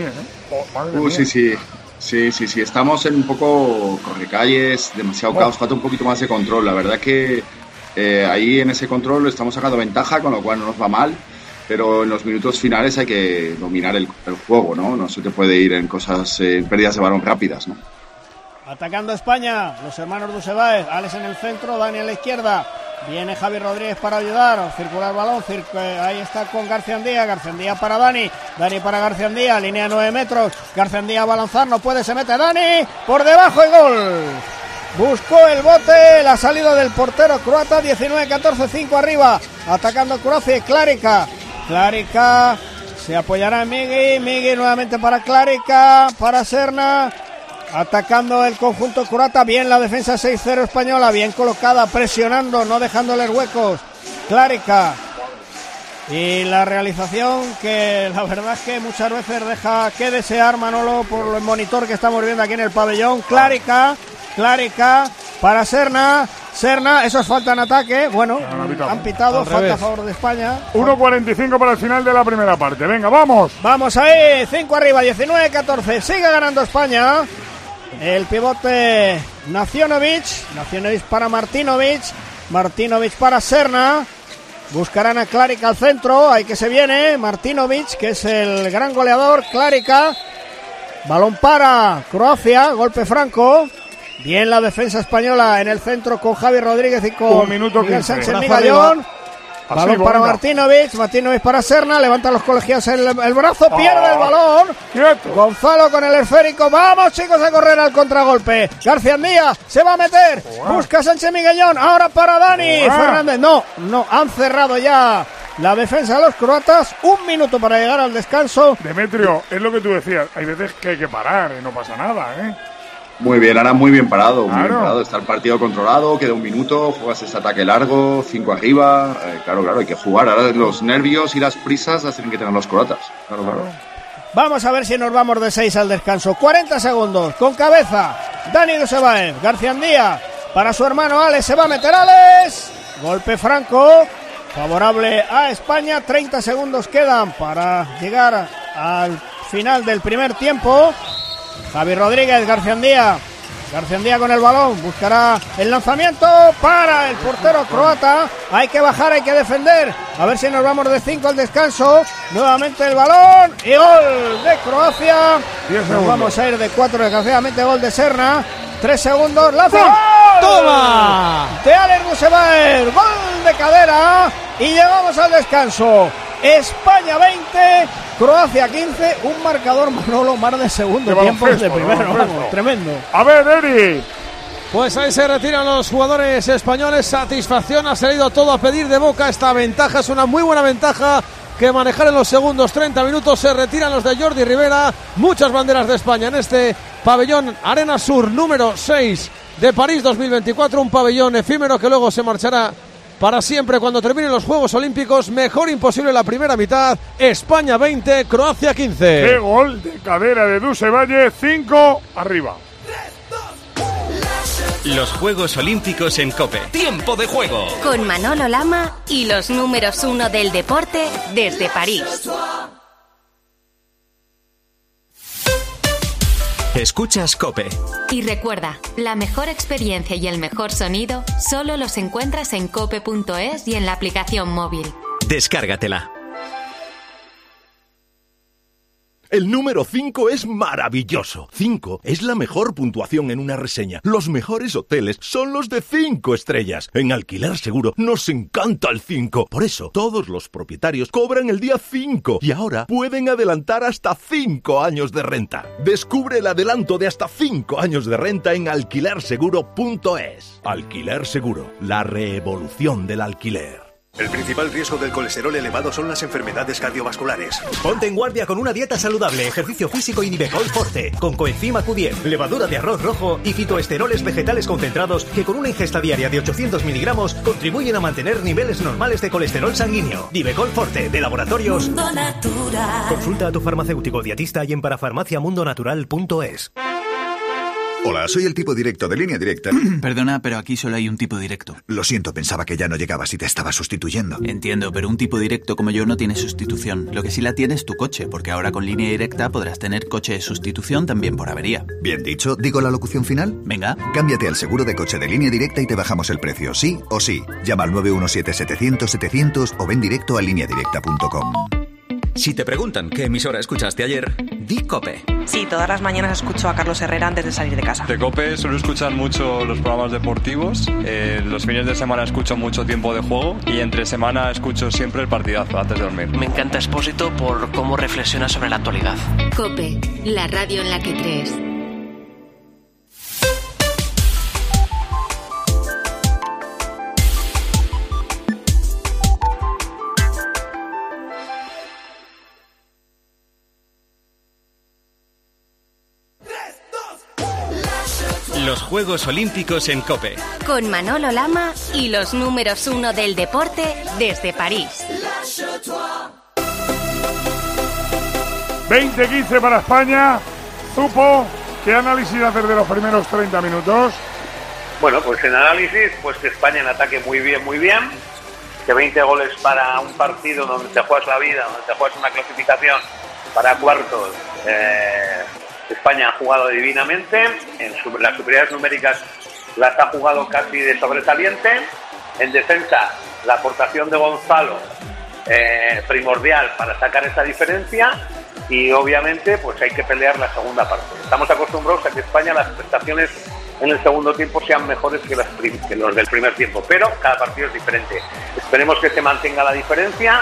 ¿eh? Sí, estamos en un poco correcalles, demasiado caos, falta un poquito más de control. La verdad que ahí en ese control estamos sacando ventaja, con lo cual no nos va mal. Pero en los minutos finales hay que dominar el juego, ¿no? No se te puede ir en cosas, en pérdidas de balón rápidas, ¿no? Atacando España, los hermanos Dusebaev, Alex en el centro, Dani en la izquierda. Viene Javi Rodríguez para ayudar, circular balón, ahí está con Garciandía para Dani para Garciandía, línea 9 metros, Garciandía va a lanzar, no puede, se mete Dani, por debajo y gol. Buscó el bote, la salida del portero croata, 19-14, 5 arriba, atacando Croacia y Klarica se apoyará en Migi nuevamente para Klarica, para Serna, atacando el conjunto croata, bien la defensa 6-0 española, bien colocada, presionando, no dejándoles huecos, Klarica, y la realización que la verdad es que muchas veces deja que desear, Manolo, por el monitor que estamos viendo aquí en el pabellón. Klarica para Serna Serna, eso es falta en ataque. Bueno, han pitado, falta a favor de España. 1:45 para el final de la primera parte. Venga, vamos. Vamos ahí, 5 arriba, 19-14. Sigue ganando España. El pivote Nacionovic para Martinovic para Serna. Buscarán a Klaric al centro, ahí que se viene Martinovic, que es el gran goleador. Klaric, balón para Croacia, golpe franco. Bien la defensa española en el centro con Javi Rodríguez y con Miguel Sánchez Migallón. Balón para Martinovic para Serna, levanta los colegiados el brazo, pierde el balón. Gonzalo con el esférico, vamos chicos a correr al contragolpe. García Andía se va a meter, busca Sánchez Migallón, ahora para Dani Fernández. No, han cerrado ya la defensa de los croatas. 1 minuto para llegar al descanso. Demetrio, es lo que tú decías, hay veces que hay que parar y no pasa nada, Muy bien, ahora muy bien parado, Está el partido controlado, queda 1 minuto, juegas ese ataque largo, 5 arriba. Claro, hay que jugar. Ahora los nervios y las prisas las tienen que tener los croatas. Claro. Vamos a ver si nos vamos de 6 al descanso. 40 segundos, con cabeza, Dani Dusebaev, García Andía para su hermano Alex, se va a meter Alex. Golpe franco, favorable a España. 30 segundos quedan para llegar al final del primer tiempo. Javi Rodríguez, García Andía con el balón, buscará el lanzamiento para el portero croata. Hay que bajar, hay que defender. A ver si nos vamos de 5 al descanso. Nuevamente el balón y gol de Croacia. Nos vamos a ir de 4, desgraciadamente gol de Serna. 3 segundos, lanza. ¡Gol! ¡Toma! De Alex Dusebaev, gol de cadera y llegamos al descanso. España 20, Croacia 15, un marcador, Manolo, más de segundo tiempo de primero, tremendo. A ver, Eri. Pues ahí se retiran los jugadores españoles, satisfacción, ha salido todo a pedir de boca. Esta ventaja es una muy buena ventaja que manejar en los segundos 30 minutos. Se retiran los de Jordi Rivera, muchas banderas de España en este pabellón Arena Sur número 6 de París 2024, un pabellón efímero que luego se marchará para siempre cuando terminen los Juegos Olímpicos. Mejor imposible la primera mitad. España 20, Croacia 15. ¡Qué gol de cadera de Dusebaev! 5 arriba. Los Juegos Olímpicos en COPE. ¡Tiempo de juego! Con Manolo Lama y los números 1 del deporte desde París. Escuchas COPE. Y recuerda, la mejor experiencia y el mejor sonido solo los encuentras en cope.es y en la aplicación móvil. Descárgatela. El número 5 es maravilloso. 5 es la mejor puntuación en una reseña. Los mejores hoteles son los de 5 estrellas. En Alquiler Seguro nos encanta el 5. Por eso, todos los propietarios cobran el día 5 y ahora pueden adelantar hasta 5 años de renta. Descubre el adelanto de hasta 5 años de renta en alquilerseguro.es. Alquiler Seguro, la revolución del alquiler. El principal riesgo del colesterol elevado son las enfermedades cardiovasculares. Ponte en guardia con una dieta saludable, ejercicio físico y Nivecol Forte, con coenzima Q10, levadura de arroz rojo y fitoesteroles vegetales concentrados que con una ingesta diaria de 800 miligramos contribuyen a mantener niveles normales de colesterol sanguíneo. Nivecol Forte, de Laboratorios Mundo Natural. Consulta a tu farmacéutico dietista y en parafarmaciamundonatural.es. Hola, soy el tipo directo de Línea Directa. Perdona, pero aquí solo hay un tipo directo. Lo siento, pensaba que ya no llegabas y te estaba sustituyendo. Entiendo, pero un tipo directo como yo no tiene sustitución. Lo que sí la tiene es tu coche, porque ahora con Línea Directa podrás tener coche de sustitución también por avería. Bien dicho, ¿digo la locución final? Venga. Cámbiate al seguro de coche de Línea Directa y te bajamos el precio, sí o sí. Llama al 917-700-700 o ven directo a lineadirecta.com. Si te preguntan qué emisora escuchaste ayer, di COPE. Sí, todas las mañanas escucho a Carlos Herrera antes de salir de casa. De COPE suelo escuchar mucho los programas deportivos, los fines de semana escucho mucho Tiempo de Juego y entre semana escucho siempre el partidazo antes de dormir. Me encanta Expósito por cómo reflexiona sobre la actualidad. COPE, la radio en la que crees. Los Juegos Olímpicos en COPE. Con Manolo Lama y los números 1 del deporte desde París. 20-15 para España. Zupo, ¿qué análisis hacer de los primeros 30 minutos? Bueno, pues en análisis, pues que España en ataque muy bien, que 20 goles para un partido donde te juegas la vida, donde te juegas una clasificación para cuartos. España ha jugado divinamente, las superioridades numéricas las ha jugado casi de sobresaliente. En defensa, la aportación de Gonzalo, primordial para sacar esa diferencia, y obviamente pues hay que pelear la segunda parte. Estamos acostumbrados a que España las prestaciones en el segundo tiempo sean mejores que los del primer tiempo, pero cada partido es diferente. Esperemos que se mantenga la diferencia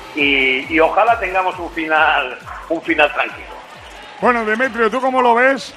y ojalá tengamos un final tranquilo. Bueno, Demetrio, ¿tú cómo lo ves?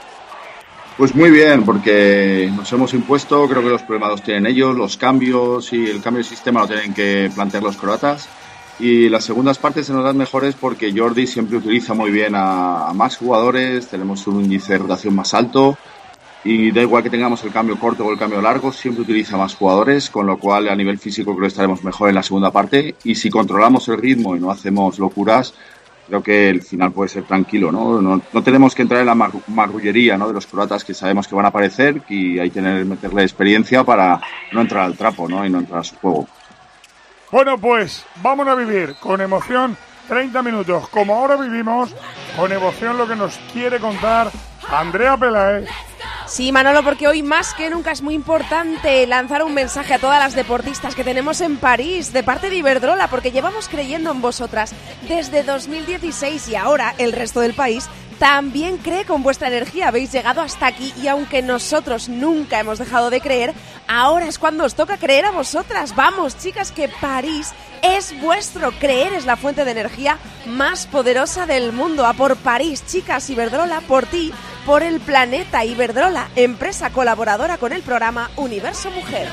Pues muy bien, porque nos hemos impuesto, creo que los problemas los tienen ellos, los cambios y el cambio de sistema lo tienen que plantear los croatas. Y las segundas partes se nos dan mejores porque Jordi siempre utiliza muy bien a más jugadores, tenemos un índice de rotación más alto y da igual que tengamos el cambio corto o el cambio largo, siempre utiliza más jugadores, con lo cual a nivel físico creo que estaremos mejor en la segunda parte, y si controlamos el ritmo y no hacemos locuras, creo que el final puede ser tranquilo, ¿no? No tenemos que entrar en la marrullería, ¿no?, de los croatas, que sabemos que van a aparecer, y hay que meterle experiencia para no entrar al trapo, ¿no?, y no entrar a su juego. Bueno, pues vamos a vivir con emoción 30 minutos, como ahora vivimos con emoción lo que nos quiere contar Andrea Peláez. Sí, Manolo, porque hoy más que nunca es muy importante lanzar un mensaje a todas las deportistas que tenemos en París, de parte de Iberdrola, porque llevamos creyendo en vosotras desde 2016 y ahora el resto del país también cree con vuestra energía. Habéis llegado hasta aquí y aunque nosotros nunca hemos dejado de creer, ahora es cuando os toca creer a vosotras. Vamos, chicas, que París es vuestro. Creer es la fuente de energía más poderosa del mundo. A por París, chicas. Iberdrola, por ti, por el planeta. Iberdrola, empresa colaboradora con el programa Universo Mujer.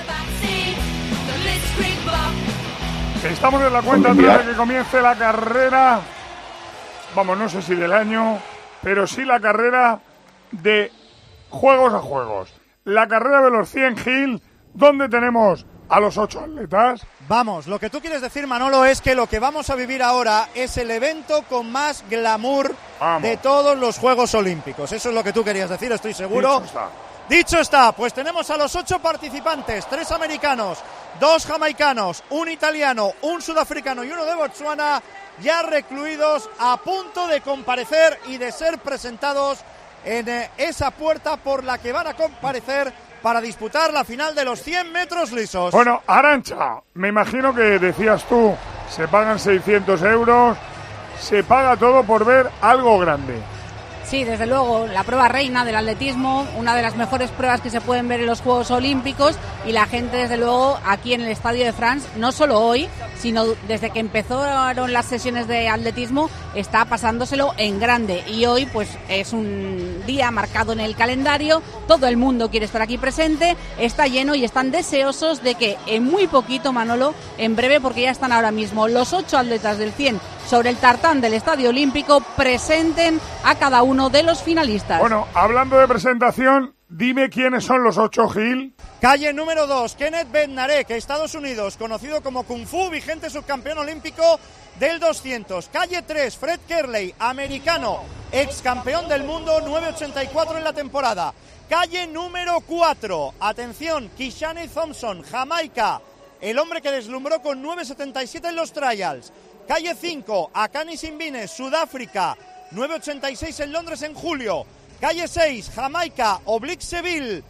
Estamos en la cuenta atrás de que comience la carrera, vamos, no sé si del año, pero sí la carrera de juegos a juegos. La carrera de los 100 Gil, donde tenemos a los 8 atletas. Vamos, lo que tú quieres decir, Manolo, es que lo que vamos a vivir ahora es el evento con más glamour de todos los Juegos Olímpicos. Eso es lo que tú querías decir, estoy seguro. Dicho está, pues tenemos a los 8 participantes, 3 americanos, 2 jamaicanos, 1 italiano, 1 sudafricano y 1 de Botsuana, ya recluidos, a punto de comparecer y de ser presentados en esa puerta por la que van a comparecer para disputar la final de los 100 metros lisos. Bueno, Arantxa, me imagino que decías tú, se pagan 600 euros, se paga todo por ver algo grande. Sí, desde luego, la prueba reina del atletismo, una de las mejores pruebas que se pueden ver en los Juegos Olímpicos, y la gente, desde luego, aquí en el Estadio de France, no solo hoy, sino desde que empezaron las sesiones de atletismo, está pasándoselo en grande. Y hoy, pues, es un día marcado en el calendario, todo el mundo quiere estar aquí presente, está lleno y están deseosos de que en muy poquito, Manolo, en breve, porque ya están ahora mismo los 8 atletas del 100 sobre el tartán del Estadio Olímpico, presenten a cada uno de los finalistas. Bueno, hablando de presentación, dime quiénes son los 8, Gil. Calle número 2, Kenneth Bednarek, Estados Unidos, conocido como Kung Fu, vigente subcampeón olímpico del 200. Calle 3, Fred Kerley, americano, ex campeón del mundo, 9.84 en la temporada. Calle número 4, atención, Kishane Thompson, Jamaica, el hombre que deslumbró con 9.77 en los trials. Calle 5, Akani Simbine, Sudáfrica, 9.86 en Londres en julio. Calle 6, Jamaica, Oblique Seville,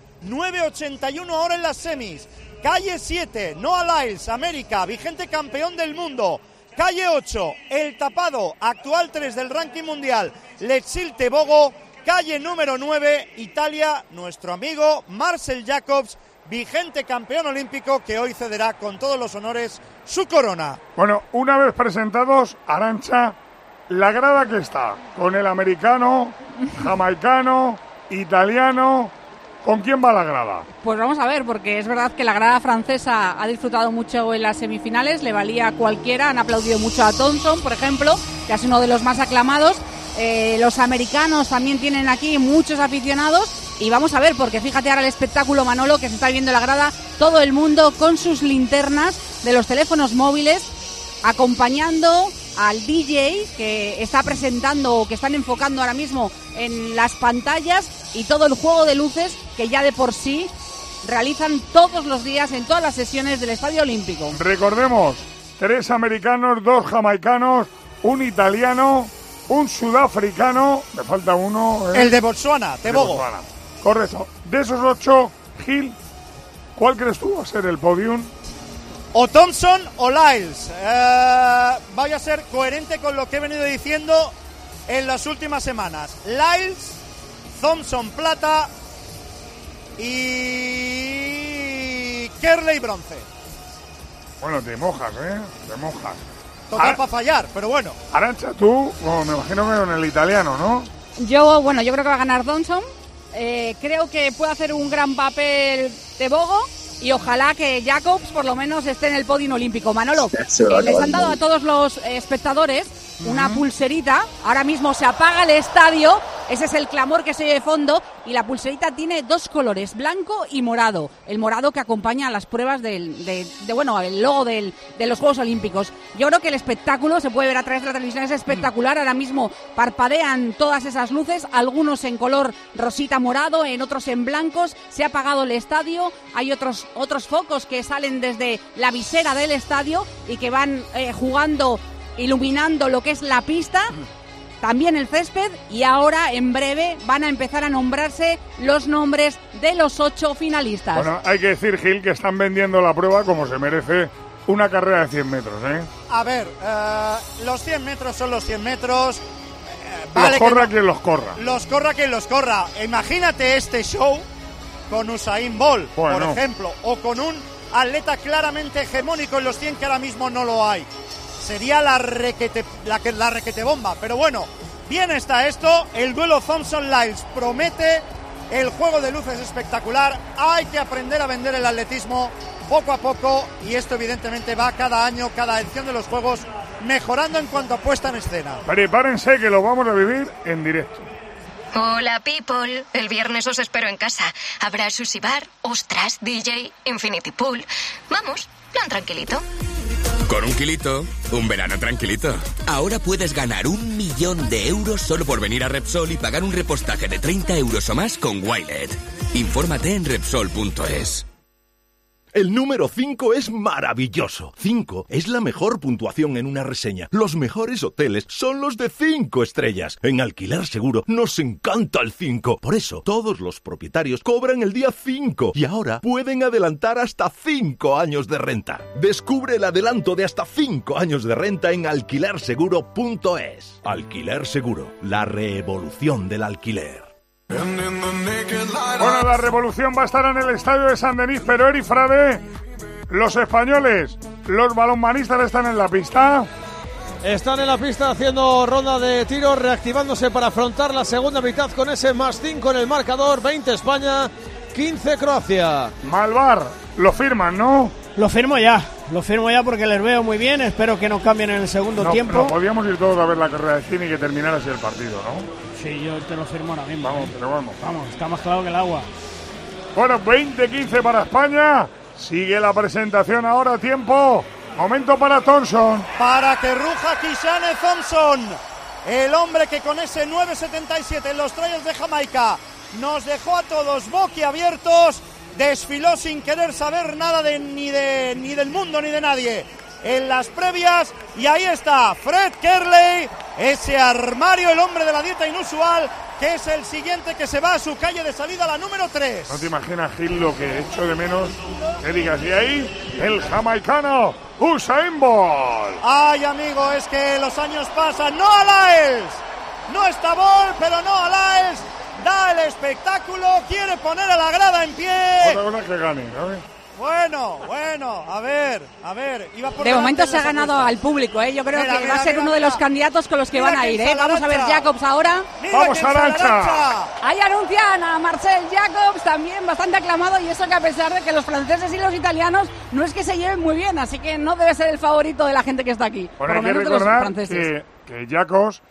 9.81 ahora en las semis. Calle 7, Noah Lyles, América, vigente campeón del mundo. Calle 8, El Tapado, actual 3 del ranking mundial, Lechil Tebogo. Calle número 9, Italia, nuestro amigo Marcel Jacobs, vigente campeón olímpico, que hoy cederá con todos los honores su corona. Bueno, una vez presentados, Arantxa, la grada que está, con el americano, jamaicano, italiano, ¿con quién va la grada? Pues vamos a ver, porque es verdad que la grada francesa ha disfrutado mucho en las semifinales, le valía a cualquiera, han aplaudido mucho a Thompson, por ejemplo, que es uno de los más aclamados. Los americanos también tienen aquí muchos aficionados. Y vamos a ver, porque fíjate ahora el espectáculo, Manolo, que se está viendo en la grada, todo el mundo con sus linternas de los teléfonos móviles, acompañando al DJ que está presentando o que están enfocando ahora mismo en las pantallas, y todo el juego de luces que ya de por sí realizan todos los días en todas las sesiones del Estadio Olímpico. Recordemos, 3 americanos, 2 jamaicanos, un italiano, un sudafricano, me falta uno. El de Botsuana, Tebogo. Correcto. De esos 8, Gil, ¿cuál crees tú va a ser el podium? O Thompson o Lyles. Voy a ser coherente con lo que he venido diciendo en las últimas semanas. Lyles, Thompson plata y Kerley bronce. Bueno, te mojas, te mojas. Total para fallar, pero bueno. Arantxa, tú, me imagino que con el italiano, ¿no? Yo creo que va a ganar Thompson. Creo que puede hacer un gran papel Tebogo. Y ojalá que Jacobs por lo menos esté en el podio olímpico. Manolo, les han dado a todos los espectadores una pulserita. Ahora mismo se apaga el estadio. Ese es el clamor que se oye de fondo. Y la pulserita tiene 2 colores, blanco y morado. El morado que acompaña a las pruebas el logo de los Juegos Olímpicos. Yo creo que el espectáculo se puede ver a través de la televisión. Es espectacular. Ahora mismo parpadean todas esas luces. Algunos en color rosita morado, en otros en blancos. Se ha apagado el estadio. Hay otros focos que salen desde la visera del estadio y que van jugando, iluminando lo que es la pista, también el césped, y ahora en breve van a empezar a nombrarse los nombres de los 8 finalistas. Bueno, hay que decir, Gil, que están vendiendo la prueba como se merece una carrera de 100 metros, A ver, los 100 metros son los 100 metros. Los corra quien los corra. Los corra quien los corra. Imagínate este show con Usain Bolt, por ejemplo, o con un atleta claramente hegemónico en los 100 que ahora mismo no lo hay. Sería la requete bomba, pero bueno, bien está esto. El duelo Thompson-Lyles promete, el juego de luces espectacular. Hay que aprender a vender el atletismo poco a poco, y esto evidentemente va cada año, cada edición de los Juegos, mejorando en cuanto a puesta en escena. Prepárense que lo vamos a vivir en directo. Hola, people. El viernes os espero en casa. Habrá sushi bar, ostras, DJ, infinity pool. Vamos, plan tranquilito. Con 1 kilito, un verano tranquilito. Ahora puedes ganar 1 millón de euros solo por venir a Repsol y pagar un repostaje de 30 euros o más con Wilet. Infórmate en Repsol.es. El número 5 es maravilloso. 5 es la mejor puntuación en una reseña. Los mejores hoteles son los de 5 estrellas. En Alquiler Seguro nos encanta el 5. Por eso, todos los propietarios cobran el día 5 y ahora pueden adelantar hasta 5 años de renta. Descubre el adelanto de hasta 5 años de renta en alquilerseguro.es. Alquiler Seguro, la revolución del alquiler. Bueno, la revolución va a estar en el estadio de San Denis, pero Eri Frade, los españoles, los balonmanistas están en la pista. Están en la pista haciendo ronda de tiros, reactivándose para afrontar la segunda mitad con ese +5 en el marcador. 20 España, 15 Croacia. Malvar, lo firman, ¿no? Lo firmo ya porque les veo muy bien. Espero que no cambien en el segundo tiempo. No, podíamos ir todos a ver la carrera de cine y que terminara así el partido, ¿no? Sí, yo te lo firmo ahora mismo. Vamos, pero vamos. Vamos, está más claro que el agua. Bueno, 20-15 para España. Sigue la presentación ahora, tiempo. Momento para Thompson. Para que ruja Kishane Thompson. El hombre que con ese 9.77 en los trials de Jamaica nos dejó a todos boquiabiertos. Desfiló sin querer saber nada ni del mundo ni de nadie en las previas, y ahí está Fred Kerley, ese armario, el hombre de la dieta inusual, que es el siguiente que se va a su calle de salida, la número 3. No te imaginas, Gil, lo que echo de menos que digas, y ahí el jamaicano Usain Bolt. Ay, amigo, es que los años pasan. No a Lyles, no está Bolt, pero no a Lyles. Da el espectáculo, quiere poner a la grada en pie. Otra cosa que gane, ¿sabes? Bueno, a ver. Iba por de momento se ha ganado al público, ¿eh? Yo creo que va a ser uno de los candidatos con los que van a ir, ¿eh? Vamos a ver Jacobs ahora. ¡Vamos, Arantxa! Ahí anuncian a Marcel Jacobs, también bastante aclamado, y eso que a pesar de que los franceses y los italianos no es que se lleven muy bien, así que no debe ser el favorito de la gente que está aquí. Bueno, por lo hay que menos de los recordar franceses. que Jacobs,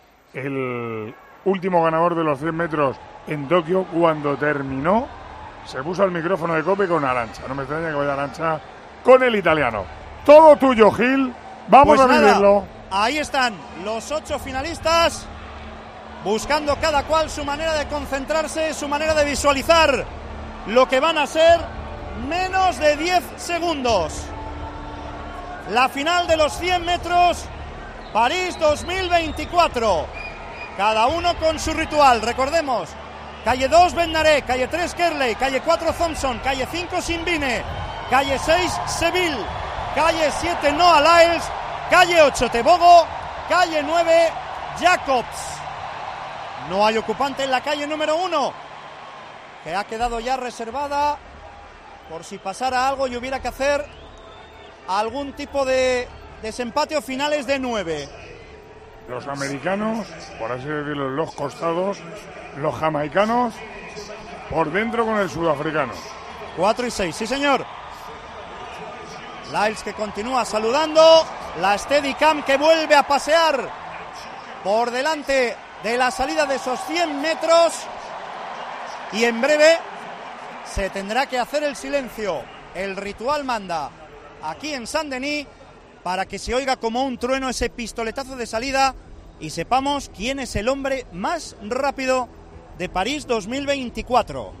el último ganador de los 100 metros en Tokio, cuando terminó, se puso al micrófono de COPE con Arantxa. No me extraña que vaya Arantxa con el italiano. Todo tuyo, Gil. Vamos a vivirlo. Ahí están los 8 finalistas, buscando cada cual su manera de concentrarse, su manera de visualizar lo que van a ser menos de 10 segundos. La final de los 100 metros, París 2024. Cada uno con su ritual. Recordemos, calle 2 Benaré, calle 3 Kerley, calle 4 Thompson, calle 5 Simbine, calle 6 Seville, calle 7 Noah Lyles, calle 8 Tebogo, calle 9 Jacobs. No hay ocupante en la calle número 1, que ha quedado ya reservada por si pasara algo y hubiera que hacer algún tipo de desempate o finales de 9. Los americanos, por así decirlo, en los costados, los jamaicanos por dentro con el sudafricano. 4 y 6, sí señor. Lyles que continúa saludando, la Steadicam que vuelve a pasear por delante de la salida de esos 100 metros y en breve se tendrá que hacer el silencio. El ritual manda aquí en Saint-Denis para que se oiga como un trueno ese pistoletazo de salida y sepamos quién es el hombre más rápido de París 2024.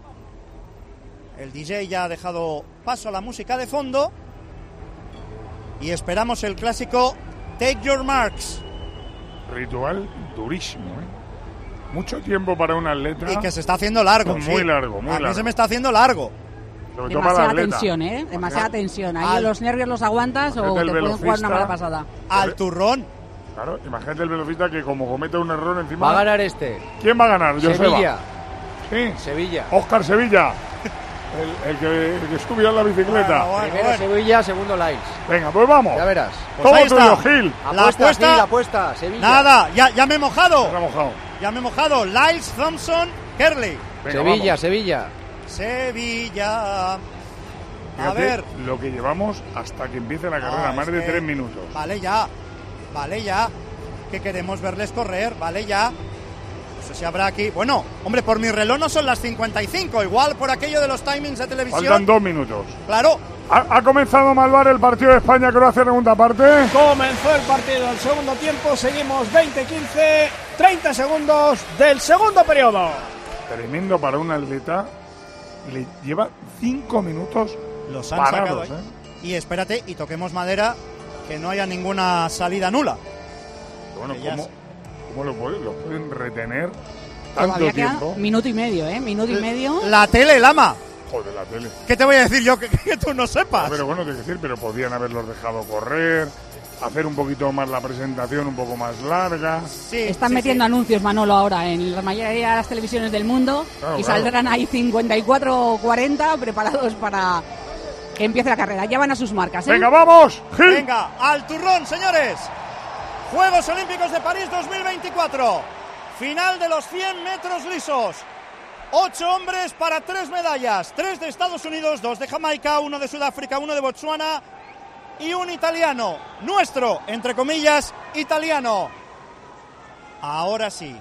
El DJ ya ha dejado paso a la música de fondo y esperamos el clásico Take Your Marks. Ritual durísimo, ¿eh? Mucho tiempo para un atleta. Y que se está haciendo largo. Muy largo, muy largo. A mí se me está haciendo largo. Demasiada tensión, ¿eh? Demasiada tensión. Ahí los nervios los aguantas o te pueden jugar una mala pasada. Al turrón. Claro, imagínate el velocista que como comete un error encima... Va a ganar este. ¿Quién va a ganar? Sevilla. ¿Sí? Sevilla. Óscar Sevilla. El que subió en la bicicleta. Primero Sevilla, segundo Lyles. Venga, pues vamos. Ya verás. Todo tuyo, Gil. La apuesta, la apuesta, Sevilla. Nada, ya me he mojado. Ya me he mojado. Lyles, Thompson, Kerley. Venga, Sevilla, vamos. Sevilla. Fíjate, a ver. Lo que llevamos hasta que empiece la carrera, más de 3 minutos. Vale ya. Que queremos verles correr, vale ya. No sé si habrá aquí. Bueno, hombre, por mi reloj no son las 55. Igual por aquello de los timings de televisión. Faltan 2 minutos. Claro. Ha comenzado Malvar el partido de España-Croacia, segunda parte. Comenzó el partido, el segundo tiempo. Seguimos 20-15, 30 segundos del segundo periodo. Tremendo para un atleta. Le lleva 5 minutos los han parados, sacado, Y espérate, y toquemos madera, que no haya ninguna salida nula. Bueno, ¿cómo lo pueden retener tanto tiempo? Queda minuto y medio, Minuto y medio. La tele, Lama. Joder, la tele. ¿Qué te voy a decir yo que tú no sepas? Pero bueno, te quiero decir, pero podían haberlos dejado correr, hacer un poquito más la presentación, un poco más larga. Están metiendo anuncios, Manolo, ahora en la mayoría de las televisiones del mundo y saldrán ahí 54 o 40 preparados para que empiece la carrera. Ya van a sus marcas, ¡Venga, vamos! Gil. Venga, al turrón, señores. Juegos Olímpicos de París 2024. Final de los 100 metros lisos. 8 hombres para 3 medallas. 3 de Estados Unidos, 2 de Jamaica, 1 de Sudáfrica, 1 de Botsuana y un italiano. Nuestro, entre comillas, italiano. Ahora sí.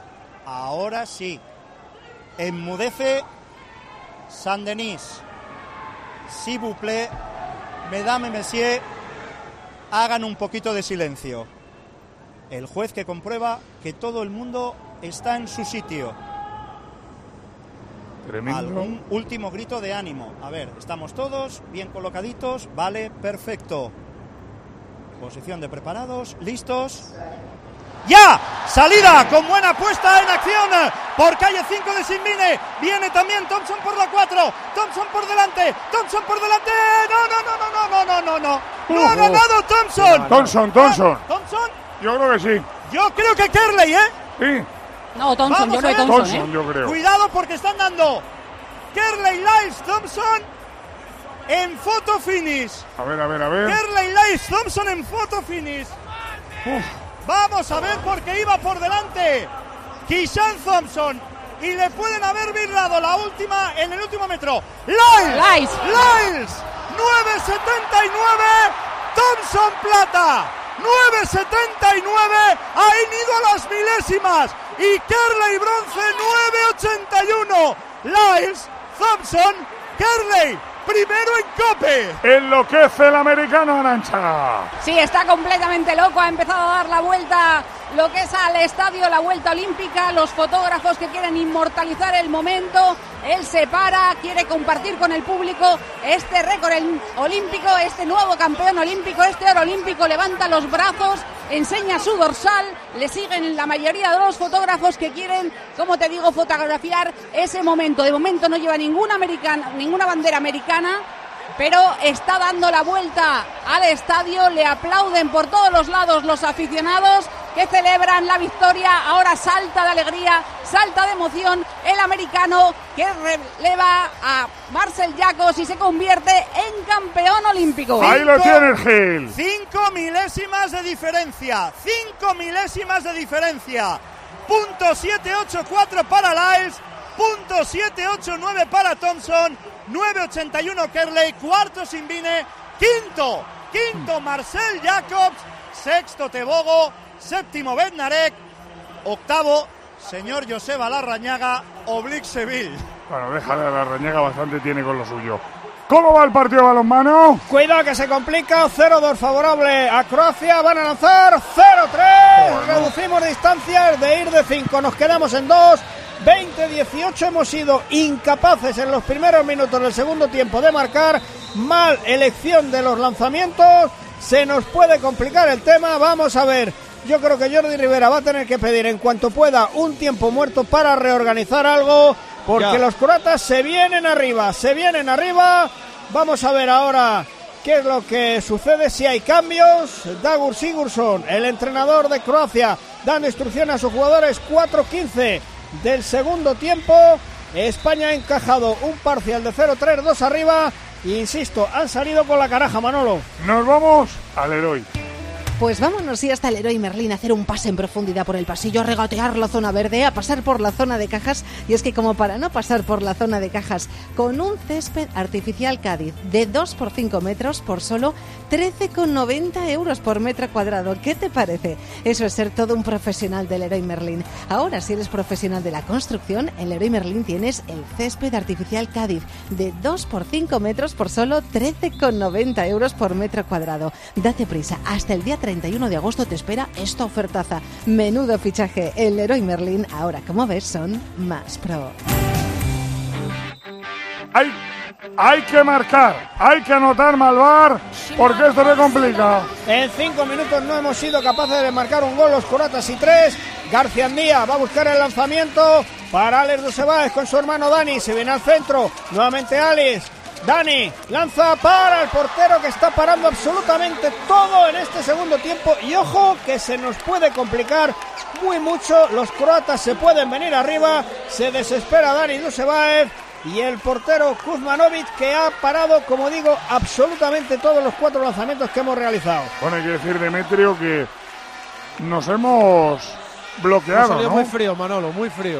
Enmudece Saint-Denis. S'il vous plaît, mesdames et messieurs, hagan un poquito de silencio. El juez que comprueba que todo el mundo está en su sitio. Tremendo. Algún último grito de ánimo. A ver, estamos todos bien colocaditos. Vale, perfecto. Posición de preparados, listos. ¡Ya! ¡Salida! Con buena puesta en acción por calle 5 de Simbine. Viene también Thompson por la 4. Thompson por delante. No ha ganado Thompson. Thompson. Yo creo que sí. Yo creo que Kerley, Sí. No, Thompson, yo creo que Thompson, yo creo. Cuidado porque están dando Kerley, Lyles, Thompson en photo finish. A ver. Kerley, Lyles, Thompson en photo finish. Vamos a ver porque iba por delante Kishan Thompson y le pueden haber virlado la última en el último metro. Lyles 9.79, Thompson plata. 9.79, han ido a las milésimas y Kerley bronce 9.81. Lyles, Thompson, Kerley primero en Cope. Enloquece el americano, Arancha. Sí, está completamente loco, ha empezado a dar la vuelta lo que es al estadio, la vuelta olímpica, los fotógrafos que quieren inmortalizar el momento. Él se para, quiere compartir con el público este récord olímpico, este nuevo campeón olímpico, este oro olímpico. Levanta los brazos, enseña su dorsal, le siguen la mayoría de los fotógrafos que quieren, como te digo, fotografiar ese momento. De momento no lleva ninguna bandera americana, pero está dando la vuelta al estadio. Le aplauden por todos los lados los aficionados que celebran la victoria. Ahora salta de alegría, salta de emoción el americano, que releva a Marcel Jacobs y se convierte en campeón olímpico. Ahí lo tienes, Gil. 5 milésimas de diferencia. 5 milésimas de diferencia. .784 para Lyles, .789 para Thompson, 9.81 Kerley, cuarto Simbine, quinto Marcel Jacobs, sexto Tebogo, séptimo Bednarek, octavo señor Joseba Larrañaga, Oblique Seville. Bueno, déjale a Larrañaga, bastante tiene con lo suyo. ¿Cómo va el partido de balonmano? Cuidado que se complica, 0-2 favorable a Croacia, van a lanzar 0-3, reducimos distancias de ir de 5, nos quedamos en 2, 20-18, hemos sido incapaces en los primeros minutos del segundo tiempo de marcar, mal elección de los lanzamientos, se nos puede complicar el tema, vamos a ver. Yo creo que Jordi Rivera va a tener que pedir en cuanto pueda un tiempo muerto para reorganizar algo, porque los croatas se vienen arriba. Vamos a ver ahora qué es lo que sucede, si hay cambios. Dagur Sigurdsson, el entrenador de Croacia, dando instrucción a sus jugadores, 4:15 del segundo tiempo. España ha encajado un parcial de 0-3, 2 arriba. Insisto, han salido con la caraja, Manolo. Nos vamos al Leroy. Pues vámonos y hasta el Leroy Merlin a hacer un pase en profundidad por el pasillo, a regatear la zona verde, a pasar por la zona de cajas. Y es que como para no pasar por la zona de cajas, con un césped artificial Cádiz de 2 por 5 metros por solo 13,90 euros por metro cuadrado. ¿Qué te parece? Eso es ser todo un profesional del Leroy Merlin. Ahora, si eres profesional de la construcción, en Leroy Merlin tienes el césped artificial Cádiz de 2 por 5 metros por solo 13,90 euros por metro cuadrado. Date prisa, hasta el día 31 de agosto te espera esta ofertaza. Menudo fichaje. El Leroy Merlin, ahora como ves, son más pro. Hay que marcar, hay que anotar Malvar, porque esto se complica. En 5 minutos no hemos sido capaces de marcar un gol los croatas y 3. Garciandía va a buscar el lanzamiento para Alex Dussebaez con su hermano Dani. Se viene al centro, nuevamente Alex. Dani lanza para el portero, que está parando absolutamente todo en este segundo tiempo. Y ojo que se nos puede complicar muy mucho. Los croatas se pueden venir arriba. Se desespera Dani Dussebaez. Y el portero Kuzmanovic, que ha parado, como digo, absolutamente todos los 4 lanzamientos que hemos realizado. Bueno, hay que decir, Demetrio, que nos hemos bloqueado, Hemos salido, ¿no? muy frío, Manolo, muy frío.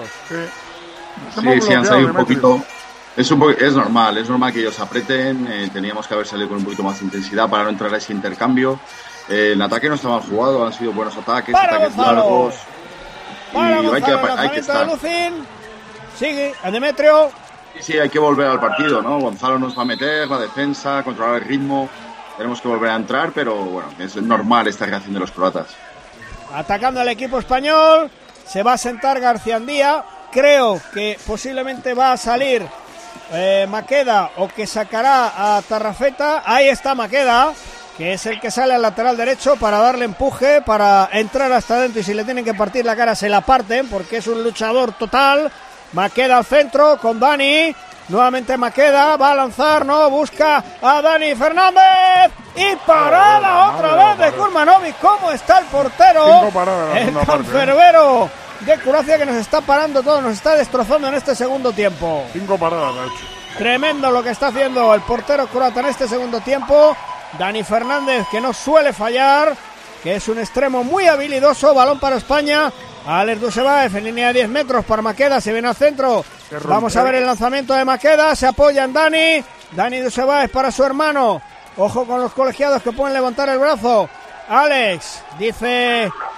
Sí, han salido un poquito. Es normal que ellos aprieten. Teníamos que haber salido con un poquito más de intensidad para no entrar a ese intercambio. En ataque no está mal jugado, han sido buenos ataques largos. Y hay que estar. Sigue a Demetrio. Sí, hay que volver al partido, ¿no? Gonzalo nos va a meter, la defensa, controlar el ritmo. Tenemos que volver a entrar, pero bueno, es normal esta reacción de los croatas. Atacando al equipo español, se va a sentar Garciandía. Creo que posiblemente va a salir Maqueda, o que sacará a Tarrafeta. Ahí está Maqueda, que es el que sale al lateral derecho para darle empuje, para entrar hasta adentro, y si le tienen que partir la cara se la parten, porque es un luchador total. Maqueda al centro con Dani. Nuevamente Maqueda va a lanzar, no, busca a Dani Fernández. Y parada otra vez de Kuzmanovic. ¿Cómo está el portero? 5 paradas. El cancerbero de Croacia, que nos está parando todo, nos está destrozando en este segundo tiempo. 5 paradas, de hecho. Tremendo lo que está haciendo el portero croata en este segundo tiempo. Dani Fernández, que no suele fallar, que es un extremo muy habilidoso. Balón para España. Alex Dussebaez en línea de 10 metros para Maqueda, se viene al centro. Vamos a ver el lanzamiento de Maqueda, se apoya en Dani. Dani Dussebaez para su hermano. Ojo con los colegiados que pueden levantar el brazo. Alex, dice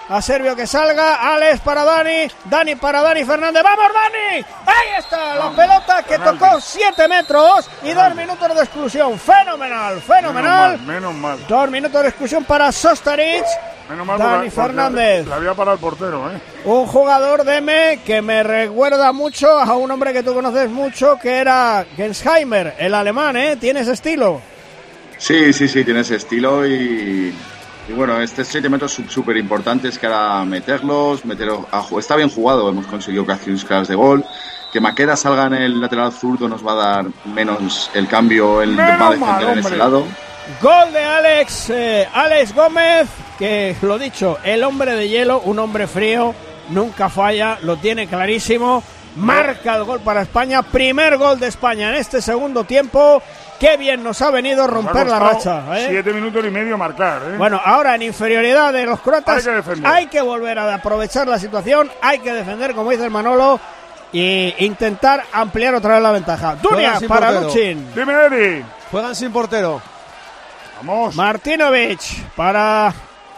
a Servio que salga, Alex para Dani, Dani para Dani Fernández, ¡vamos Dani! ¡Ahí está la pelota que tocó 7 metros y 2 minutos de exclusión! ¡Fenomenal! Menos mal. 2 minutos de exclusión para Sostaric. Menos mal, Dani Fernández. La había parado el portero, Un jugador de que me recuerda mucho a un hombre que tú conoces mucho, que era Gensheimer, el alemán, Tiene ese estilo. Sí, tiene ese estilo y bueno, estos 7 metros súper importantes que ahora meterlos, está bien jugado, hemos conseguido casi claras de gol, que Maqueda salga en el lateral zurdo nos va a dar menos el cambio, va a defender en ese lado. Gol de Alex Gómez, que lo dicho, el hombre de hielo, un hombre frío, nunca falla, lo tiene clarísimo, marca el gol para España, primer gol de España en este segundo tiempo. Qué bien nos ha venido romper la racha. 7 minutos y medio marcar. Bueno, ahora en inferioridad de los croatas hay que volver a aprovechar la situación, hay que defender, como dice el Manolo, e intentar ampliar otra vez la ventaja. Dunia para Luchin. Dime, Eri. Juegan sin portero. Vamos. Martinovic para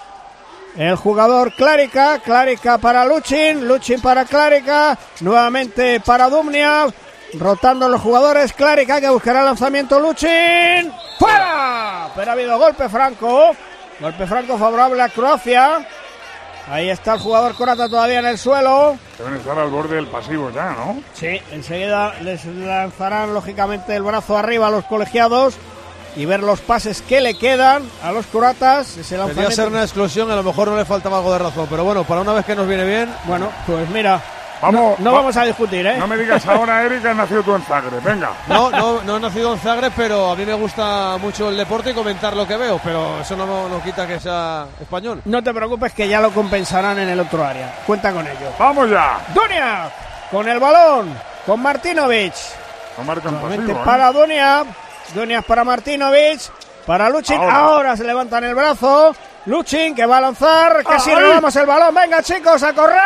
el jugador Klarica para Luchin para Klarica, nuevamente para Dumnia. Rotando los jugadores, Klarica que buscará el lanzamiento, Luchin, ¡fuera! Pero ha habido golpe franco favorable a Croacia. Ahí está el jugador croata todavía en el suelo. Deben estar al borde del pasivo ya, ¿no? Sí, enseguida les lanzarán lógicamente el brazo arriba a los colegiados y ver los pases que le quedan a los croatas. Podría ser una exclusión, a lo mejor no le faltaba algo de razón, pero bueno, para una vez que nos viene bien. Bueno, pues mira. Vamos, no vamos a discutir, No me digas ahora, Eric, que has nacido tú en Zagreb, venga. No he nacido en Zagreb, pero a mí me gusta mucho el deporte y comentar lo que veo, pero eso no quita que sea español. No te preocupes que ya lo compensarán en el otro área. Cuenta con ello. ¡Vamos ya! Dunia con el balón, con Martinovic. No marcan pasivo, para Dunia para Martinovic, para Luchin. Ahora se levantan el brazo. Luchin que va a lanzar, casi robamos el balón. Venga, chicos, a correr.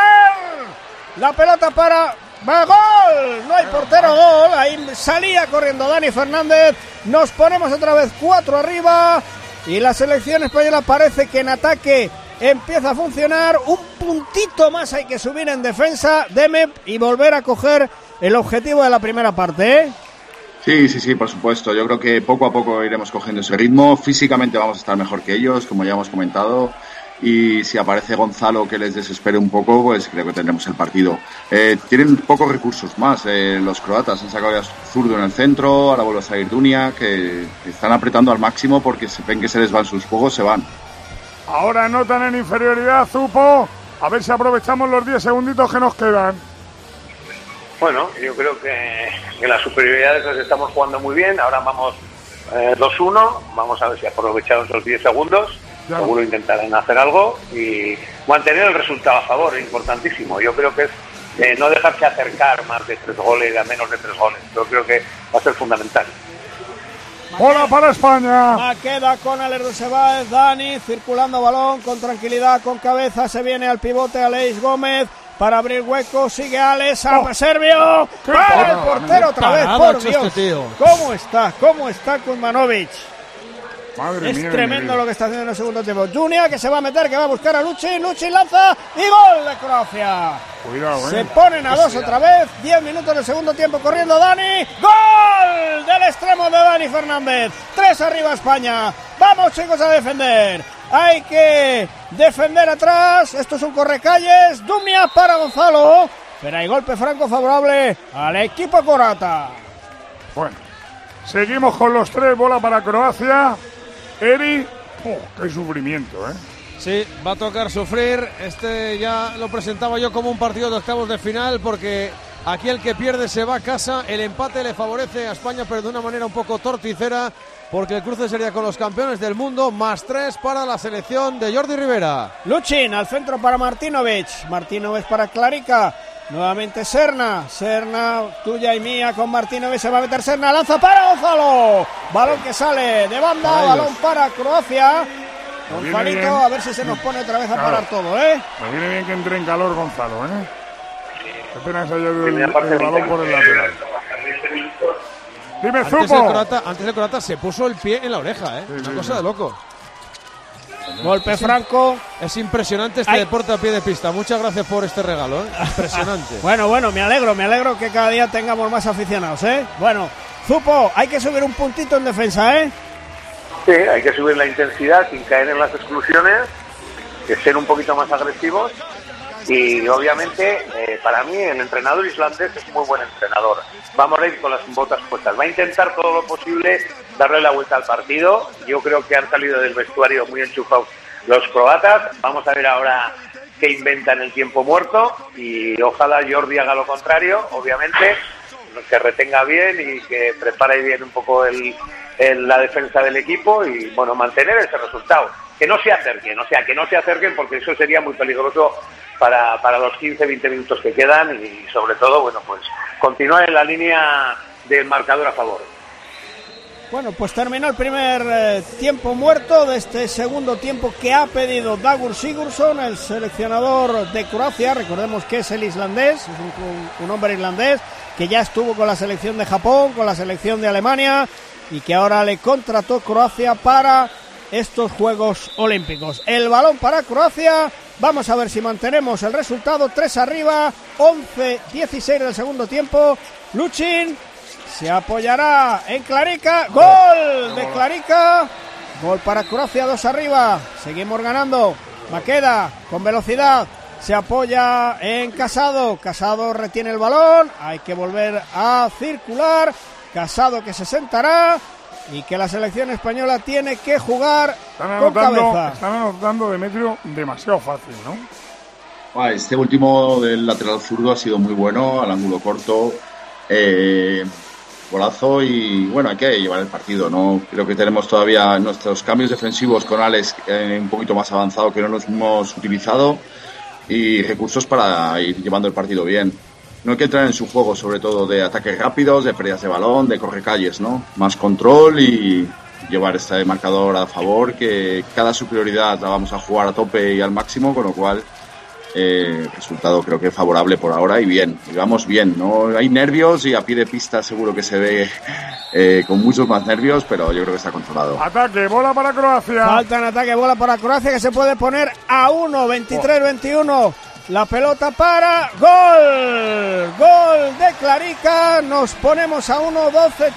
La pelota para... ¡Va, gol! No hay portero, gol. Ahí salía corriendo Dani Fernández. Nos ponemos otra vez 4 arriba. Y la selección española parece que en ataque empieza a funcionar. Un puntito más hay que subir en defensa, Demep, y volver a coger el objetivo de la primera parte, Sí, por supuesto. Yo creo que poco a poco iremos cogiendo ese ritmo. Físicamente vamos a estar mejor que ellos, como ya hemos comentado. Y si aparece Gonzalo que les desespere un poco, pues creo que tendremos el partido. Tienen pocos recursos más los croatas, han sacado ya zurdo en el centro, ahora vuelve a salir Dunia, que están apretando al máximo porque se ven que se les van sus juegos, se van. Ahora anotan en inferioridad, Zupo, a ver si aprovechamos los 10 segunditos que nos quedan. Bueno, yo creo que las superioridades las estamos jugando muy bien, ahora vamos 2-1, vamos a ver si aprovechamos los 10 segundos. Seguro intentarán hacer algo y mantener el resultado a favor, es importantísimo. Yo creo que es no dejarse acercar más de 3 goles, a menos de 3 goles. Yo creo que va a ser fundamental. ¡Bola para España! Queda con Alerusebáez, Dani, circulando balón con tranquilidad, con cabeza, se viene al pivote Alex Gómez para abrir hueco, sigue Alex, a Servio, para el portero otra vez, por Dios. ¿Cómo está Kuzmanovic? Madre es mía, tremendo lo que está haciendo en el segundo tiempo. Dunia que se va a meter, que va a buscar a Luchin lanza y gol de Croacia. Cuidado, Se ponen a 2 otra vez, 10 minutos del segundo tiempo corriendo Dani. ¡Gol! Del extremo de Dani Fernández. 3 arriba España. Vamos, chicos, a defender. Hay que defender atrás. Esto es un correcalles. Dunia para Gonzalo. Pero hay golpe franco favorable al equipo croata. Bueno, seguimos con los 3, bola para Croacia. Eri, qué sufrimiento, Sí, va a tocar sufrir. Ya lo presentaba yo como un partido de octavos de final, porque aquí el que pierde se va a casa. El empate le favorece a España, pero de una manera un poco torticera, porque el cruce sería con los campeones del mundo, +3 para la selección de Jordi Rivera. Luchin al centro para Martinovic para Klarica. Nuevamente Serna, tuya y mía con Martinovic, se va a meter Serna, lanza para Gonzalo, balón que sale de banda, balón para Croacia. Gonzalito, a ver si se nos pone otra vez a parar todo, Me viene bien que entre en calor Gonzalo, Qué pena que se haya ido el balón por el lateral. Dime, Zupo. Antes el croata se puso el pie en la oreja, Una cosa de loco. Golpe franco. Es impresionante este deporte a pie de pista. Muchas gracias por este regalo, ¿eh? Impresionante. Bueno, me alegro que cada día tengamos más aficionados, ¿eh? Bueno, Zupo, hay que subir un puntito en defensa, ¿eh? Sí, hay que subir la intensidad sin caer en las exclusiones, que ser un poquito más agresivos. Y obviamente, para mí, el entrenador islandés es muy buen entrenador. Va a morir con las botas puestas. Va a intentar todo lo posible darle la vuelta al partido. Yo creo que han salido del vestuario muy enchufados los croatas. Vamos a ver ahora qué inventan el tiempo muerto. Y ojalá Jordi haga lo contrario, obviamente, que retenga bien y que prepare bien un poco la defensa del equipo y, bueno, mantener ese resultado. Que no se acerquen, porque eso sería muy peligroso para los 15-20 minutos que quedan y sobre todo, bueno, pues continuar en la línea del marcador a favor. Bueno, pues terminó el primer tiempo muerto de este segundo tiempo que ha pedido Dagur Sigurdsson, el seleccionador de Croacia. Recordemos que es el islandés, es un hombre irlandés que ya estuvo con la selección de Japón, con la selección de Alemania y que ahora le contrató Croacia para estos Juegos Olímpicos. El balón para Croacia. Vamos a ver si mantenemos el resultado. 3 arriba, 11-16 del segundo tiempo. Luchin se apoyará en Klarica. ¡Gol de Klarica! Gol para Croacia, 2 arriba. Seguimos ganando. Makeda con velocidad. Se apoya en Casado. Casado retiene el balón. Hay que volver a circular. Casado que se sentará. Y que la selección española tiene que jugar con cabeza. Están anotando, Demetrio, demasiado fácil, ¿no? Este último del lateral zurdo ha sido muy bueno, al ángulo corto, golazo y bueno, hay que llevar el partido, ¿no? Creo que tenemos todavía nuestros cambios defensivos con Alex un poquito más avanzado que no los hemos utilizado y recursos para ir llevando el partido bien. No hay que entrar en su juego, sobre todo de ataques rápidos, de pérdidas de balón, de correcalles, ¿no? Más control y llevar este marcador a favor, que cada superioridad la vamos a jugar a tope y al máximo, con lo cual resultado creo que favorable por ahora y bien, y vamos bien, ¿no? Hay nervios y a pie de pista seguro que se ve con muchos más nervios, pero yo creo que está controlado. Ataque, bola para Croacia. Falta en ataque, bola para Croacia que se puede poner a 1, 23-21. La pelota para gol de Klarica, nos ponemos a 1,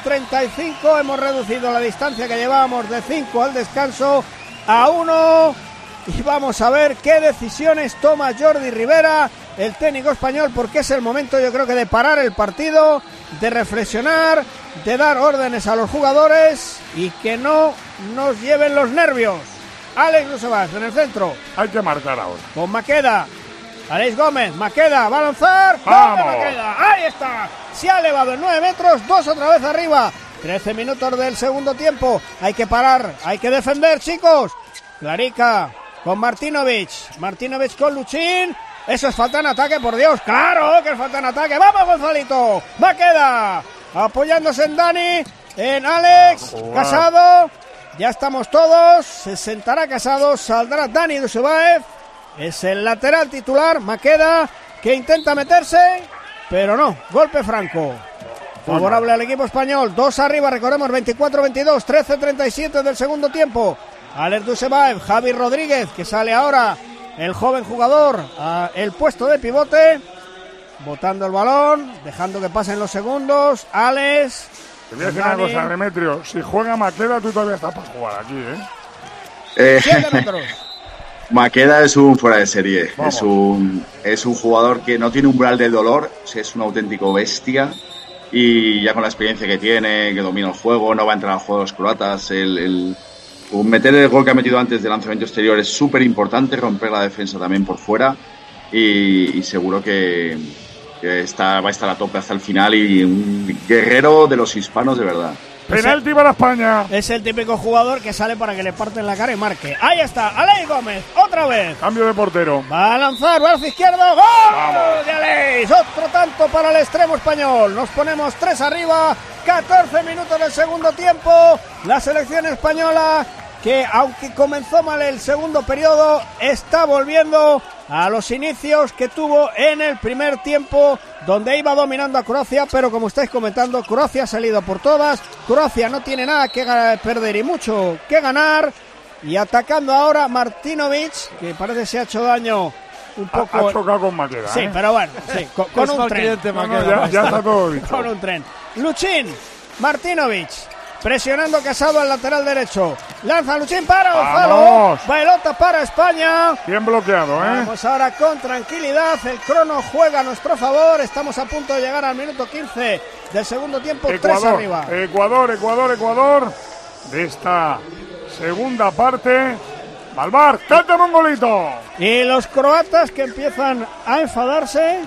12-35, hemos reducido la distancia que llevábamos de 5 al descanso a 1 y vamos a ver qué decisiones toma Jordi Rivera, el técnico español, porque es el momento, yo creo que de parar el partido, de reflexionar, de dar órdenes a los jugadores y que no nos lleven los nervios. Alex Lucebas en el centro. Hay que marcar ahora. Con Makeda. Alex Gómez, Makeda, va a lanzar. ¡Vamos! Makeda, ahí está. Se ha elevado en 9 metros, 2 otra vez arriba. 13 minutos del segundo tiempo. Hay que parar, hay que defender, chicos. Klarica con Martinovic. Martinovic con Luchin. Eso es falta en ataque, por Dios. ¡Claro que es falta en ataque! ¡Vamos, Gonzalito! Makeda apoyándose en Dani, en Alex. Casado. Ya estamos todos. Se sentará Casado, saldrá Dani Dusebaev. Es el lateral titular, Makeda, que intenta meterse, pero no, golpe franco. Favorable al equipo español, 2 arriba, recordemos, 24-22, 13-37 del segundo tiempo. Alex Dusebaev, Javi Rodríguez, que sale ahora el joven jugador a el puesto de pivote, botando el balón, dejando que pasen los segundos. Alex. Te voy a decir una cosa, Demetrio, si juega Makeda, tú todavía estás para jugar aquí, ¿eh? 7 metros. Makeda es un fuera de serie, es un jugador que no tiene umbral del dolor, es un auténtico bestia y ya con la experiencia que tiene, que domina el juego, no va a entrar al juego de los croatas, meter el gol que ha metido antes del lanzamiento exterior es súper importante, romper la defensa también por fuera y seguro que va a estar a tope hasta el final y un guerrero de los hispanos de verdad. Penalti para España. Es el típico jugador que sale para que le parten la cara y marque. Ahí está, Alex Gómez, otra vez. Cambio de portero. Va a lanzar, brazo izquierdo. ¡Gol de Alex! Otro tanto para el extremo español. Nos ponemos 3 arriba, 14 minutos del segundo tiempo. La selección española, que aunque comenzó mal el segundo periodo, está volviendo a los inicios que tuvo en el primer tiempo, donde iba dominando a Croacia, pero como estáis comentando, Croacia ha salido por todas. Croacia no tiene nada que perder y mucho que ganar, Y atacando ahora Martinovic, que parece que se ha hecho daño un poco. Ha chocado con Maqueda. Sí, pero bueno, sí, con un tren. Ya está todo dicho. Con un tren. Luchín, Martinovic, presionando Casado al lateral derecho. Lanza Luchín para Gonzalo. Pelota para España. Bien bloqueado, Vamos ahora con tranquilidad. El crono juega a nuestro favor. Estamos a punto de llegar al minuto 15 del segundo tiempo. 3 arriba. Ecuador. De esta segunda parte. Malvar, cántame un golito. Y los croatas que empiezan a enfadarse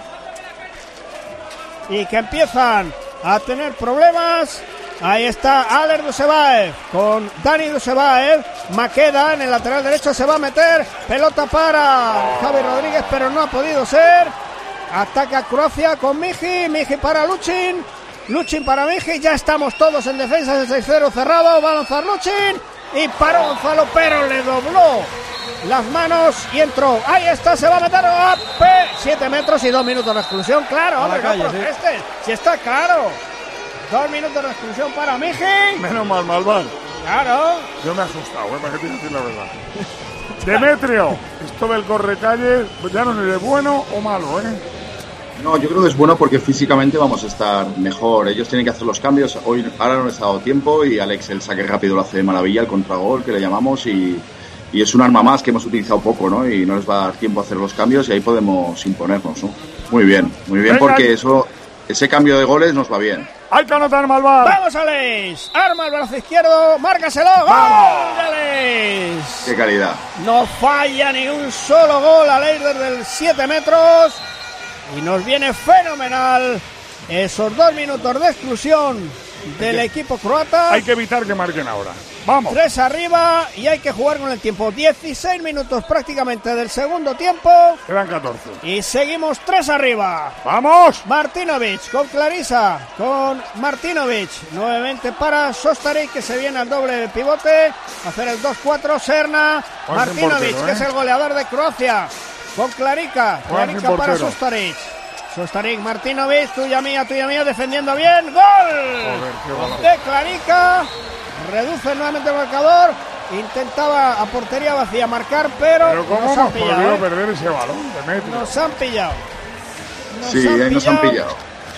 y que empiezan a tener problemas. Ahí está Aler Dusebaev con Dani Dusebaev. Maqueda en el lateral derecho se va a meter. Pelota para Javi Rodríguez, pero no ha podido ser. Ataca Croacia con Miji. Miji para Lučin. Lučin para Miji. Ya estamos todos en defensa del 6-0 cerrado. Va a lanzar Lučin. Y paró Gonzalo, pero le dobló las manos y entró. Ahí está, se va a meter a 7 metros y 2 minutos de exclusión. Claro, hombre, no protestes. Si está claro. 2 minutos de exclusión para Miji. Menos mal, Malvar. Claro. Yo me he asustado, para que te decir la verdad. Demetrio, esto del correcalles, pues ya no sé si es bueno o malo, No, yo creo que es bueno porque físicamente vamos a estar mejor. Ellos tienen que hacer los cambios. Ahora no les ha dado tiempo y Alex el saque rápido lo hace de maravilla, el contragol que le llamamos y es un arma más que hemos utilizado poco, ¿no? Y no les va a dar tiempo a hacer los cambios y ahí podemos imponernos, ¿no? Muy bien porque ese cambio de goles nos va bien. Hay que anotar, Malvar. Vamos, Alex. Arma el brazo izquierdo, márcaselo. ¡Gol de Alex! ¡Qué calidad! No falla ni un solo gol Alex desde el 7 metros. Y nos viene fenomenal esos 2 minutos de exclusión del equipo croata. Hay que evitar que marquen ahora. Vamos. 3 arriba y hay que jugar con el tiempo. 16 minutos prácticamente del segundo tiempo. Quedan 14. Y seguimos 3 arriba. ¡Vamos! Martinovic con Clarisa. Con Martinovic. Nuevamente para Šostarić, que se viene al doble pivote. Hacer el 2-4. Serna. Martinovic, que es el goleador de Croacia. Con Klarica para Šostarić. Šostarić, Martinovic, tuya mía, defendiendo bien. ¡Gol! De Klarica. Reduce nuevamente el marcador. Intentaba a portería vacía marcar, pero ¿cómo hemos podido perder ese balón, Demetrio? Nos han pillado. Nos han pillado.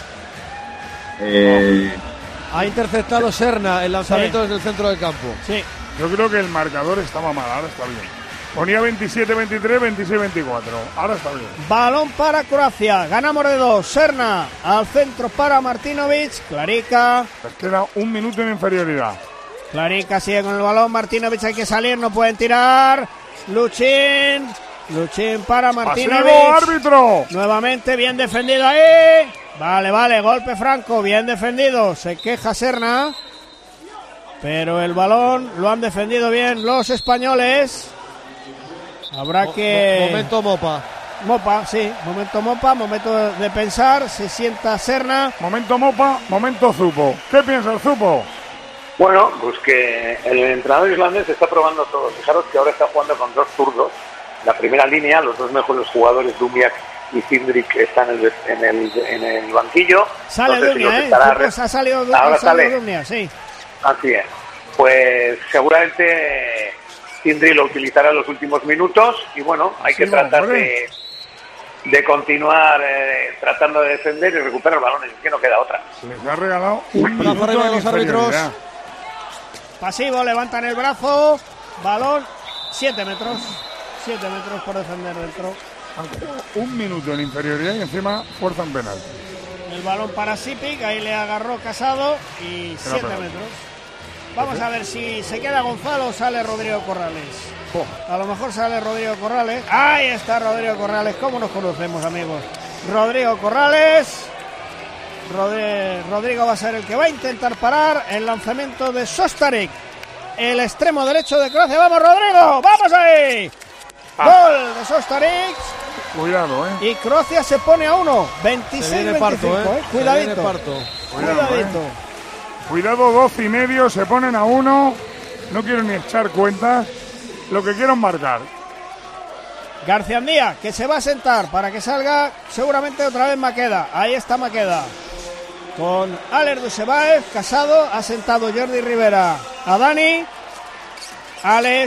Ha interceptado Serna el lanzamiento desde el centro del campo. Sí. Yo creo que el marcador estaba mal, ahora está bien. Ponía 27-23, 26-24. Ahora está bien. Balón para Croacia. Ganamos de 2. Serna al centro para Martinovic. Klarica. Les queda 1 minuto en inferioridad. Klarica sigue con el balón. Martinovic hay que salir. No pueden tirar. Lučin para Martinovic. ¡Pasivo, árbitro! Nuevamente bien defendido ahí. Vale. Golpe franco. Bien defendido. Se queja Serna. Pero el balón lo han defendido bien los españoles. Habrá que... Momento Mopa. Momento de pensar. Se sienta Serna. Momento Mopa, momento Zupo. ¿Qué piensa el Zupo? Bueno, pues que el entrenador islandés está probando todo. Fijaros que ahora está jugando con 2 zurdos. La primera línea, los 2 mejores jugadores, Dumiak y Cindric, están en el banquillo. Sale Dumiak, ha salido Dumiak, sí. Así es. Pues seguramente Cindric lo utilizará en los últimos minutos y bueno, hay que tratar de continuar tratando de defender y recuperar balones, es que no queda otra. Les ha regalado un minuto de los árbitros. Pasivo, levantan el brazo, balón, 7 metros por defender dentro. 1 minuto en inferioridad y encima fuerzan penal. El balón para Sipic, ahí le agarró Casado y 7 metros. Vamos a ver si se queda Gonzalo o sale Rodrigo Corrales. A lo mejor sale Rodrigo Corrales. Ahí está Rodrigo Corrales. ¿Cómo nos conocemos, amigos? Rodrigo Corrales. Rodrigo va a ser el que va a intentar parar el lanzamiento de Šostarić, el extremo derecho de Croacia. ¡Vamos, Rodrigo! ¡Vamos ahí! Gol de Šostarić. Cuidado, Y Croacia se pone a 1. 26-25. Cuidadito. Cuidado, 12 y medio, se ponen a 1. No quiero ni echar cuentas. Lo que quiero es marcar. García, que se va a sentar para que salga seguramente otra vez Maqueda. Ahí está Maqueda. Con Aler Dusebaev, Casado, ha sentado Jordi Rivera a Dani. Alex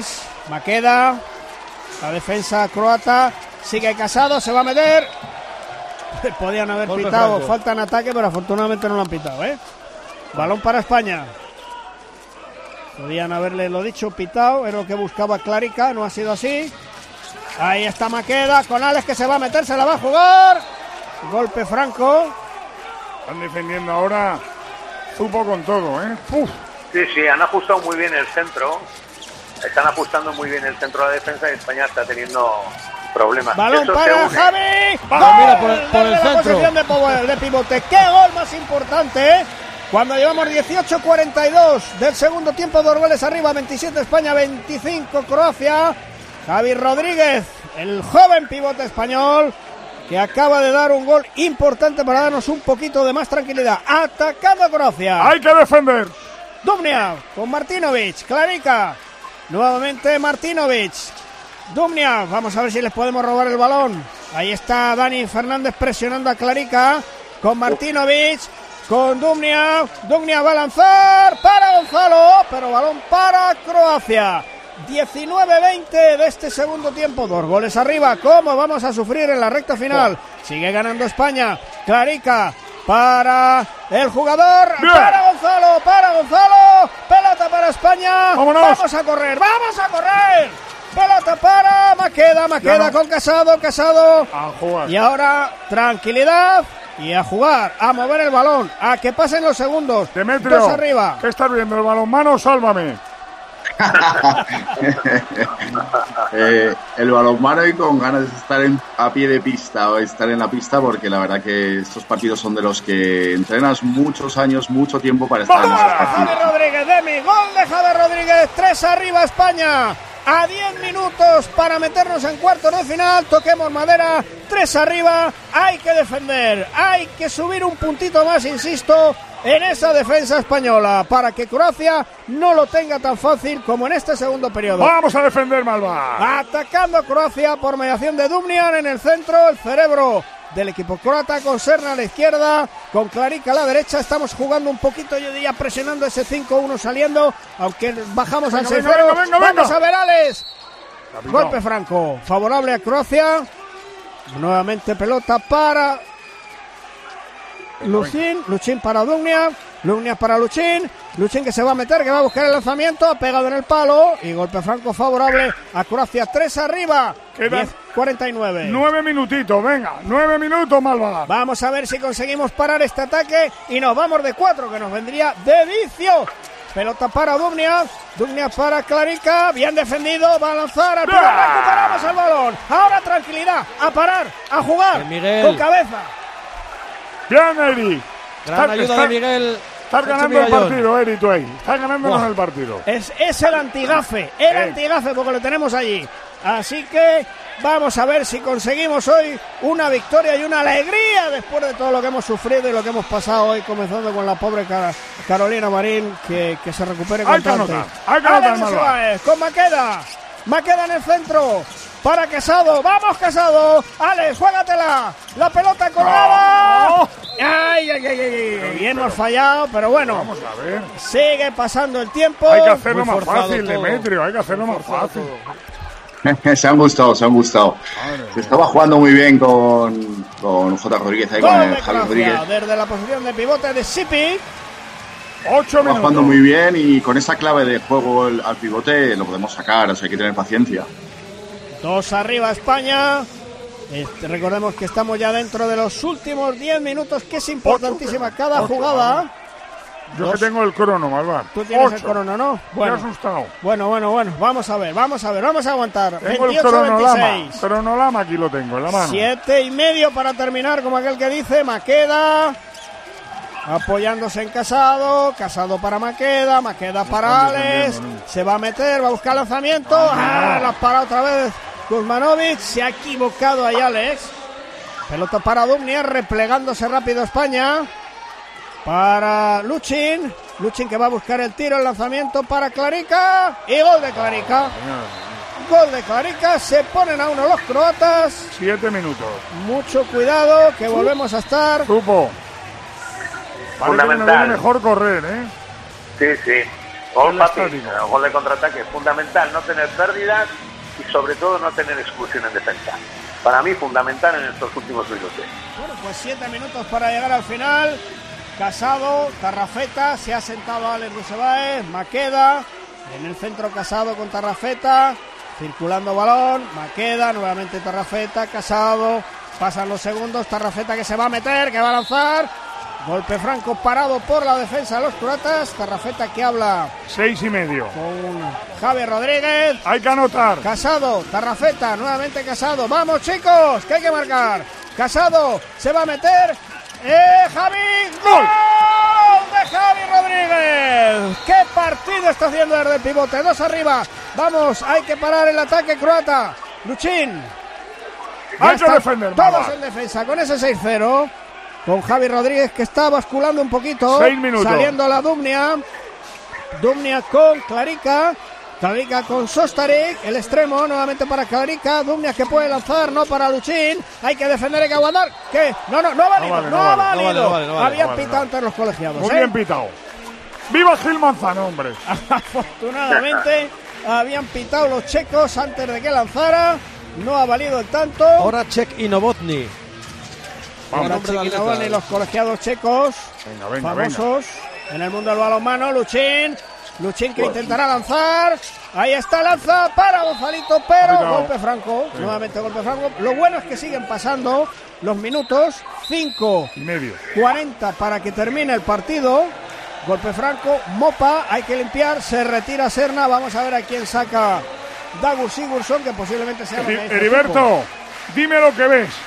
Maqueda, la defensa croata, sigue Casado, se va a meter. Podían haber Golpe pitado, franco. falta en ataque, pero afortunadamente no lo han pitado, ¿eh? Balón para España. Podían haberle lo dicho, pitado, era lo que buscaba Clarica, no ha sido así. Ahí está Maqueda, con Alex que se va a meter, se la va a jugar. Golpe franco. Están defendiendo ahora Zupo con todo, ¿eh? ¡Puf! Sí, han ajustado muy bien el centro. Están ajustando muy bien el centro de la defensa y España está teniendo problemas. Balón Eso para se une. Javi. Vamos, ¡Gol! mira, por el Desde la centro. posición de pivote. ¡Qué gol más importante, eh! Cuando llevamos 18-42 del segundo tiempo, 2 goles arriba, 27 España, 25 Croacia. Javi Rodríguez, el joven pivote español, que acaba de dar un gol importante para darnos un poquito de más tranquilidad. Atacando a Croacia. ¡Hay que defender! Dumnia con Martinovic, Clarica. Nuevamente Martinovic. Dumnia, vamos a ver si les podemos robar el balón. Ahí está Dani Fernández presionando a Clarica. Con Martinovic, con Dumnia. Dumnia va a lanzar para Gonzalo, pero balón para Croacia. 19-20 de este segundo tiempo, 2 goles arriba. ¿Cómo vamos a sufrir en la recta final? Sigue ganando España. Clarica para el jugador. Bien. Para Gonzalo. Pelota para España. ¡Vámonos! Vamos a correr. Pelota para Maqueda con Casado. A jugar. Y ahora tranquilidad y a jugar, a mover el balón, a que pasen los segundos. Demetrio, 2 arriba. ¿qué estás viendo? ¿El balonmano? Sálvame. El balonmano y con ganas de estar a pie de pista o estar en la pista, porque la verdad que estos partidos son de los que entrenas muchos años, mucho tiempo para estar en ¡Gol esos de partidos. Javi Rodríguez! Gol de Javi Rodríguez, 3 arriba España. A 10 minutos para meternos en cuartos de final. Toquemos madera, 3 arriba. Hay que defender, hay que subir un puntito más, insisto, en esa defensa española, para que Croacia no lo tenga tan fácil como en este segundo periodo. Vamos a defender, Malva. Atacando a Croacia por mediación de Dumnian en el centro, el cerebro del equipo croata, con Serna a la izquierda, con Clarica a la derecha. Estamos jugando un poquito, yo diría, presionando ese 5-1 saliendo, aunque bajamos al 6-0. Vamos a ver, Alex. Golpe franco, favorable a Croacia. Nuevamente pelota para Lučin para Dumnia para Lučin que se va a meter, que va a buscar el lanzamiento, ha pegado en el palo y golpe franco favorable a Croacia. 3 arriba, 10-49. 9 minutitos, venga, 9 minutos, Malva. Vamos a ver si conseguimos parar este ataque y nos vamos de 4, que nos vendría de vicio. Pelota para Dumnia para Clarica, bien defendido, va a lanzar, al final recuperamos el balón. Ahora tranquilidad, a parar, a jugar, con cabeza. Bien, Eri. Gran ayuda de Miguel. Estás ganando el partido, Eri, tú ahí. Estás ganándonos el partido. Es el antigafe, porque lo tenemos allí. Así que vamos a ver si conseguimos hoy una victoria y una alegría después de todo lo que hemos sufrido y lo que hemos pasado hoy, comenzando con la pobre Carolina Marín, que se recupere constante. Hay que anotar, Malva. Con Maqueda en el centro. Para Casado, vamos Casado, Alex, juégatela, la pelota colgada. Ay, y hemos fallado, pero bueno, vamos a ver. Sigue pasando el tiempo. Hay que hacerlo más fácil, Demetrio, hay que hacerlo más fácil. Se han gustado. Se estaba jugando muy bien con J. Rodríguez ahí, con el Javi Rodríguez. Desde la posición de pivote de Sipi. 8 Estaba minutos. jugando muy bien y con esa clave de juego al pivote lo podemos sacar, o sea, hay que tener paciencia. 2 arriba España. Recordemos que estamos ya dentro de los últimos 10 minutos, que es importantísima cada jugada. Yo que tengo el crono, Malva. Tú tienes el crono, ¿no? Bueno, me he asustado. Bueno. Vamos a aguantar. Tengo 28-26. Cronolama aquí lo tengo en la mano. 7:30 para terminar, como aquel que dice. Maqueda apoyándose en Casado para Maqueda para Alex. Se va a meter, va a buscar lanzamiento. La para otra vez Kuzmanovic. Se ha equivocado ahí Alex. Pelota para Dumnia, replegándose rápido España. Para Lučin que va a buscar el tiro, el lanzamiento para Clarica. Y gol de Clarica. Se ponen a 1 los croatas. 7 minutos. Mucho cuidado, que volvemos a estar. Supo. Fundamental. Mejor correr, ¿eh? Sí. Gol fácil, gol de contraataque. Fundamental no tener pérdidas y sobre todo no tener exclusión en defensa. Para mí fundamental en estos últimos minutos. Bueno, pues 7 minutos para llegar al final. Casado, Tarrafeta, se ha sentado Alex Rusebaez, Maqueda, en el centro Casado con Tarrafeta, circulando balón, Maqueda, nuevamente Tarrafeta, Casado, pasan los segundos, Tarrafeta que se va a meter, que va a lanzar, golpe franco parado por la defensa de los croatas, Tarrafeta que habla 6:30 con Javi Rodríguez, hay que anotar, Casado, Tarrafeta, nuevamente Casado, vamos chicos, que hay que marcar, Casado se va a meter, Javi, ¡gol de Javi Rodríguez! ¡Qué partido está haciendo desde el pivote! 2 arriba, vamos, hay que parar el ataque croata. Luchín, hay que defender, todos en defensa con ese 6-0, con Javi Rodríguez que está basculando un poquito, 6 minutos. Saliendo a la Dumnia con Klarica con Šoštarić, el extremo nuevamente para Klarica, Dumnia que puede lanzar, no para Luchín, hay que defender, hay que aguantar, ¿qué? No ha valido, habían pitado antes los colegiados. Muy bien pitado. ¡Viva Gil Manzano, hombre! Afortunadamente habían pitado los checos antes de que lanzara, no ha valido el tanto. Ahora Čech y Novotny. Ahora Čech y Novotny, los colegiados checos, famosos en el mundo del balonmano. Luchín que intentará lanzar, ahí está, lanza para Gonzalito, pero golpe franco, nuevamente golpe franco. Lo bueno es que siguen pasando los minutos, 5:40 para que termine el partido. Golpe franco, Mopa, hay que limpiar, se retira Serna, vamos a ver a quién saca Dagur Sigurdsson, que posiblemente sea Heriberto, dime lo que ves.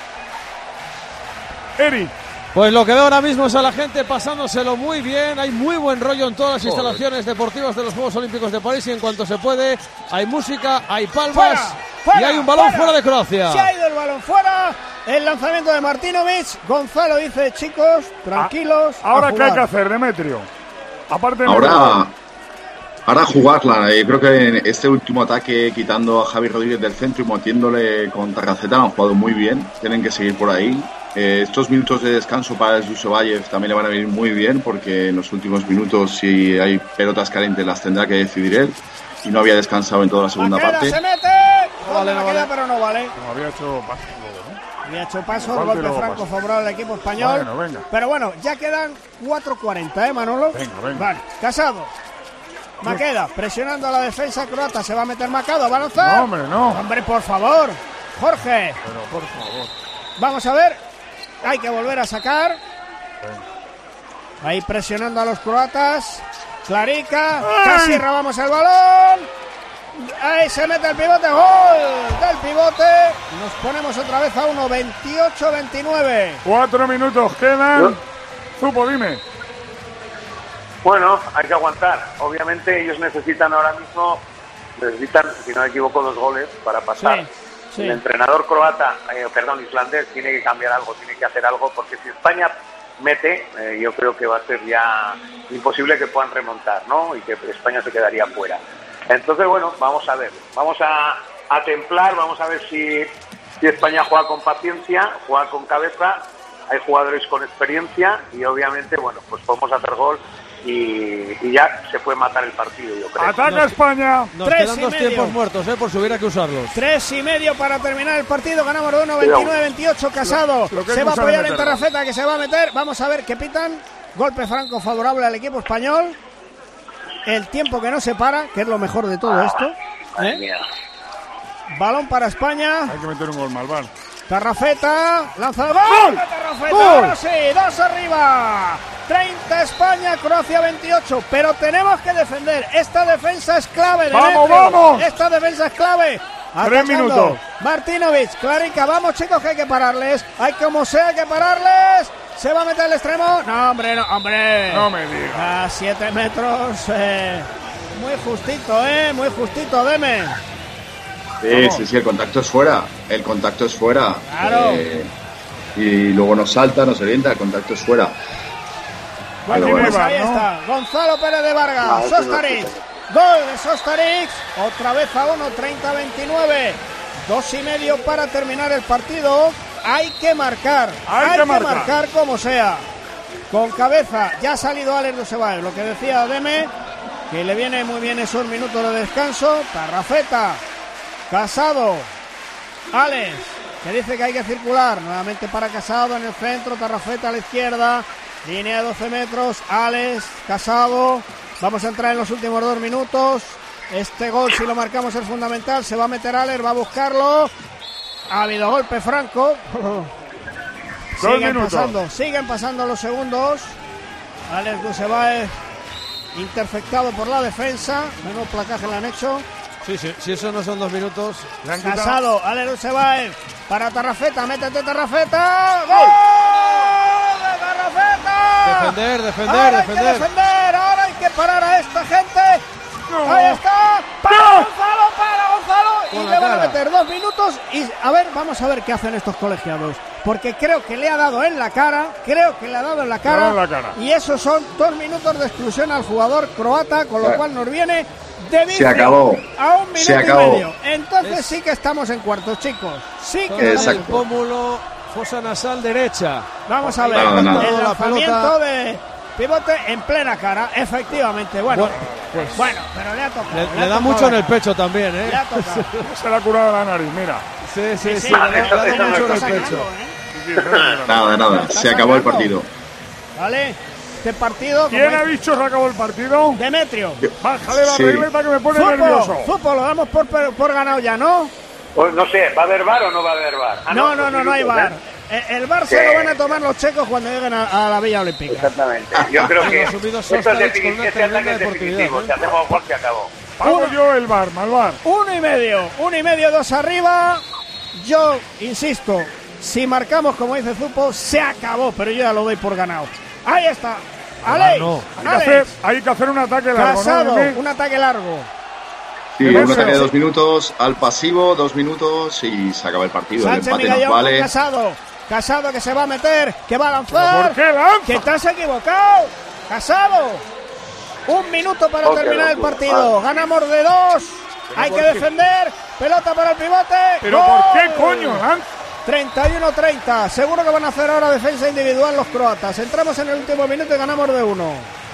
Eri. Pues lo que veo ahora mismo es a la gente pasándoselo muy bien, hay muy buen rollo en todas las instalaciones deportivas de los Juegos Olímpicos de París y en cuanto se puede hay música, hay palmas y hay un balón fuera de Croacia. Se ha ido el balón fuera, el lanzamiento de Martinovic, Gonzalo dice chicos, tranquilos. Ahora ¿qué hay que hacer, Demetrio? Aparte de ahora jugarla, creo que en este último ataque quitando a Javi Rodríguez del centro y metiéndole con Tarraceta han jugado muy bien, tienen que seguir por ahí. Estos minutos de descanso para Rusebaev también le van a venir muy bien porque en los últimos minutos si hay pelotas calientes las tendrá que decidir él y no había descansado en toda la segunda parte. Se mete, pero no vale. No, había hecho paso, ¿no? Había hecho paso, golpe franco favorable al equipo español. Bueno, pero bueno, ya quedan 4:40, Manolo. Venga. Vale, Casado. Maqueda, presionando a la defensa croata, se va a meter Maqueda, va a lanzar. No, hombre, no. Hombre, por favor, Jorge. Pero por favor. Vamos a ver. Hay que volver a sacar. Ahí presionando a los croatas. Klarica. Casi robamos el balón. Ahí se mete el pivote. Gol del pivote. Nos ponemos otra vez a 1, 28-29. 4 minutos quedan. Zupo, dime. Bueno, hay que aguantar. Obviamente ellos necesitan ahora mismo, si no me equivoco, 2 goles para pasar. Sí. El entrenador islandés tiene que cambiar algo, tiene que hacer algo, porque si España mete, yo creo que va a ser ya imposible que puedan remontar, ¿no? Y que España se quedaría fuera. Entonces, bueno, vamos a ver, vamos a templar, vamos a ver si España juega con paciencia, juega con cabeza, hay jugadores con experiencia y obviamente, bueno, pues podemos hacer gol. Y ya se puede matar el partido, yo creo. ¡Ataca España! Nos quedan 2 tiempos muertos, por si hubiera que usarlos. 3:30 para terminar el partido. Ganamos de 1, 29-28. Casado se va a apoyar en Tarrafeta, que se va a meter. Vamos a ver qué pitan. Golpe franco favorable al equipo español. El tiempo que no se para, que es lo mejor de todo esto. Balón para España. Hay que meter un gol, Malvar. Tarrafeta, lanza el gol. Tarrafeta, ahora sí, 2 arriba. 30 España, Croacia 28. Pero tenemos que defender. Esta defensa es clave. ¡Vamos! Esta defensa es clave. 3 minutos. Martinovic, Klarica, vamos chicos que hay que pararles. Hay como sea que pararles. Se va a meter el extremo. No, hombre. No me digas. A 7 metros. Muy justito, Deme. Sí, el contacto es fuera. Claro. Y luego nos salta, nos orienta, el contacto es fuera. Bueno, pues ahí está. Gonzalo Pérez de Vargas. Šoštarić. Gol de Šoštarić. Otra vez a 1, 30-29. 2:30 para terminar el partido. Hay que marcar. Hay que marcar como sea. Con cabeza. Ya ha salido Alex Rusebaev. Lo que decía Deme. que le viene muy bien esos minutos de descanso. Tarrafeta, Casado, Alex, que dice que hay que circular. Nuevamente para Casado en el centro, Tarrafeta a la izquierda, línea de 12 metros, Alex, Casado. Vamos a entrar en los últimos 2 minutos. Este gol, si lo marcamos, es fundamental. Se va a meter Alex, va a buscarlo. Ha habido golpe franco. Siguen pasando los segundos. Alex Dusebaez interceptado por la defensa. Menos placaje le han hecho. Sí, si eso no son 2 minutos. Casado, Alex Dusebaez para Tarrafeta. Métete, Tarrafeta. ¡Gol de Tarrafeta! Defender. Hay que defender. Ahora hay que parar a esta gente. Ahí está. Para Gonzalo. Y le van a meter 2 minutos. Y a ver, vamos a ver qué hacen estos colegiados. Porque creo que le ha dado en la cara. Y esos son 2 minutos de exclusión al jugador croata. Con lo cual nos viene de vice a 1 minuto y medio. Entonces sí que estamos en cuartos, chicos. Sí que estamos en pómulo, fosa nasal derecha. Vamos a ver. El lanzamiento de pivote en plena cara, efectivamente. Bueno, pero le ha tocado. Le da mucho en el pecho también, ¿eh? Le ha tocado. Se le ha curado la nariz, mira. Sí. Le da mucho en el pecho. Nada. Se acabó el partido. Vale. Este partido. ¿Quién ha dicho se acabó el partido? Demetrio. Bájale la regleta que me pone nervioso. Fútbol, lo damos por ganado ya, ¿no? Pues no sé, ¿va a haber VAR o no va a haber VAR? No hay VAR. El VAR se lo van a tomar los checos cuando lleguen a la Villa Olímpica. Exactamente. Yo creo que este ataque es definitivo. Si hacemos gol, se acabó. Pago yo el VAR, Malvar. 1,5, 2 arriba. Yo insisto, si marcamos como dice Zupo, se acabó, pero yo ya lo doy por ganado. Ahí está. Alex, hay que hacer un ataque largo. Casado, un ataque largo. Sí, un ataque de 2 minutos al pasivo, 2 minutos y se acaba el partido. Sánchez el empate nos vale. Casado que se va a meter, que va a lanzar. ¿Por qué lanza? Que te has equivocado. Casado. 1 minuto para terminar el partido. Ganamos de 2. Hay que defender. Pelota para el pivote. ¿Pero ¡Gol! por qué coño lanza? 31-30. Seguro que van a hacer ahora defensa individual los croatas. Entramos en el último minuto y ganamos de 1.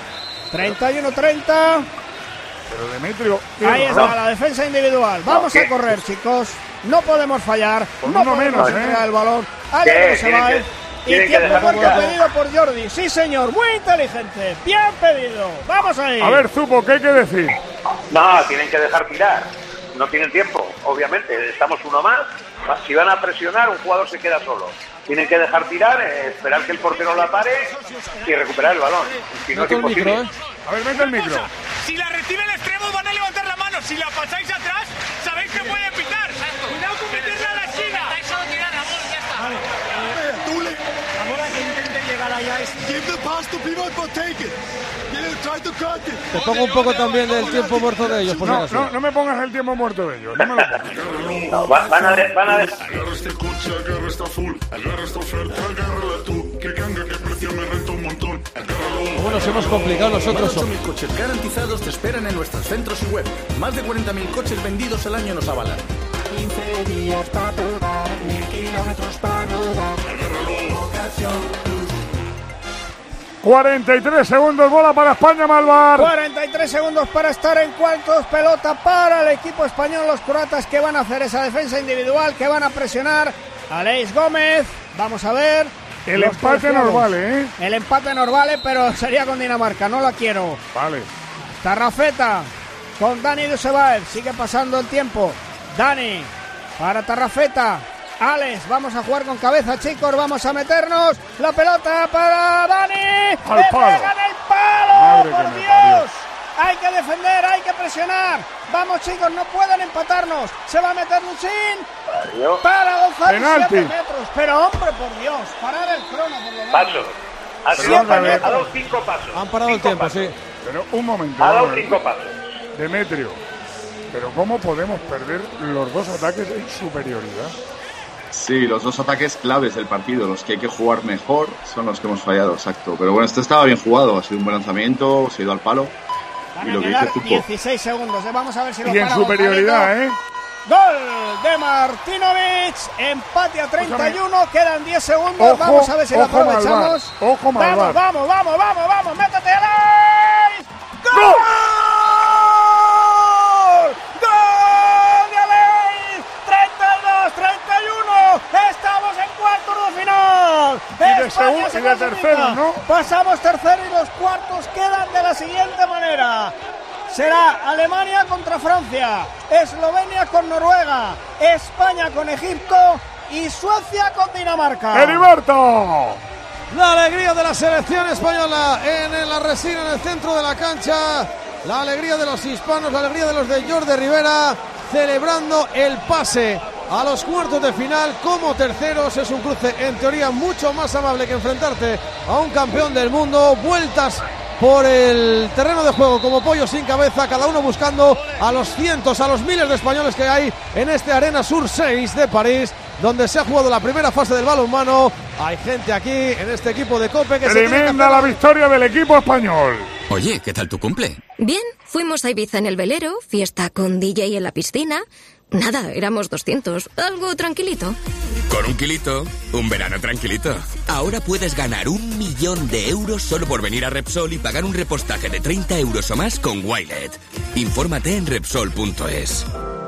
31-30. Pero Demetrio. Ahí está la defensa individual. Vamos a correr, chicos. No podemos fallar. No podemos entregar el balón. Ahí se va. Y tiempo muerto pedido por Jordi. Sí, señor. Muy inteligente. Bien pedido. Vamos ahí. A ver, Zupo, ¿qué hay que decir? No, tienen que dejar tirar. No tienen tiempo, obviamente. Estamos uno más. Si van a presionar, un jugador se queda solo. Tienen que dejar tirar, esperar que el portero la pare y recuperar el balón. Si no es imposible. A ver, mete el micro. Si la recibe el extremo, van a levantar la mano. Si la pasáis atrás, sabéis que puede pitar. Cuidado con meterla a la esquina. Solo tirar, amor, ya está. Dule, ahora que intente llegar allá es give the pass to pivot, but take it. Try to cut it. Te pongo un poco también del tiempo muerto de ellos. No me pongas el tiempo muerto de ellos. No me lo pongas. No, van a dejar. Agarra este coche, agarra esta full, agarra esta oferta, agárrala tú. Que canga, que precio me renta un montón. Agárralo. ¿Cómo nos hemos complicado nosotros? 8.000 coches garantizados te esperan en nuestros centros y web. Más de 40.000 coches vendidos al año nos avalan. 15 días para probar, 1000 kilómetros para rodar. Agárralo. Ocasión. 43 segundos, bola para España, Malvar. 43 segundos para estar en cuartos, pelota para el equipo español, los croatas que van a hacer esa defensa individual, que van a presionar a Aleix Gómez. Vamos a ver. El empate nos vale, ¿eh? El empate nos vale, pero sería con Dinamarca, no la quiero. Vale. Tarrafeta con Dani Dusebaev, sigue pasando el tiempo. Dani para Tarrafeta. Alex, vamos a jugar con cabeza, chicos, vamos a meternos. La pelota para Dani. ¡Le pegan el palo! ¡Por Dios! Hay que defender, hay que presionar. Vamos, chicos, no pueden empatarnos. Se va a meter Luchín. Para Gonzalo, 7 metros. Pero, hombre, por Dios, parar el crono, por lo menos. Pasos. Ha dado 5 pasos. Han parado el tiempo, sí. Pero un momento. Ha dado 5 pasos. Demetrio, pero ¿cómo podemos perder los 2 ataques en superioridad? Sí, los 2 ataques claves del partido, los que hay que jugar mejor, son los que hemos fallado, exacto. Pero bueno, esto estaba bien jugado, ha sido un buen lanzamiento, se ha ido al palo. Van y a lo que quedar dice Zupo. 16 segundos, vamos a ver si lo y en superioridad, ¿eh? Gol de Martinovic, empate a 31, quedan 10 segundos, ojo, vamos a ver si lo aprovechamos. Ojo, Malvar. Vamos, métete, Alex. ¡Gol! segundo y de tercero, ¿no? Pasamos tercero y los cuartos quedan de la siguiente manera. Será Alemania contra Francia, Eslovenia con Noruega, España con Egipto y Suecia con Dinamarca. ¡Heriberto! La alegría de la selección española en la resina, en el centro de la cancha. La alegría de los hispanos, la alegría de los de Jordi Rivera, celebrando el pase a los cuartos de final como terceros. Es un cruce en teoría mucho más amable que enfrentarte a un campeón del mundo. Vueltas por el terreno de juego como pollo sin cabeza, cada uno buscando a los cientos, a los miles de españoles que hay en este Arena Sur 6 de París, donde se ha jugado la primera fase del balonmano. Hay gente aquí en este equipo de COPE que tremenda la victoria del equipo español. Oye, ¿qué tal tu cumple? Bien, fuimos a Ibiza en el velero, fiesta con DJ en la piscina. Nada, éramos 200, algo tranquilito. Con un kilito, un verano tranquilito. Ahora puedes ganar 1 millón de euros solo por venir a Repsol y pagar un repostaje de 30 euros o más con Wilet. Infórmate en Repsol.es.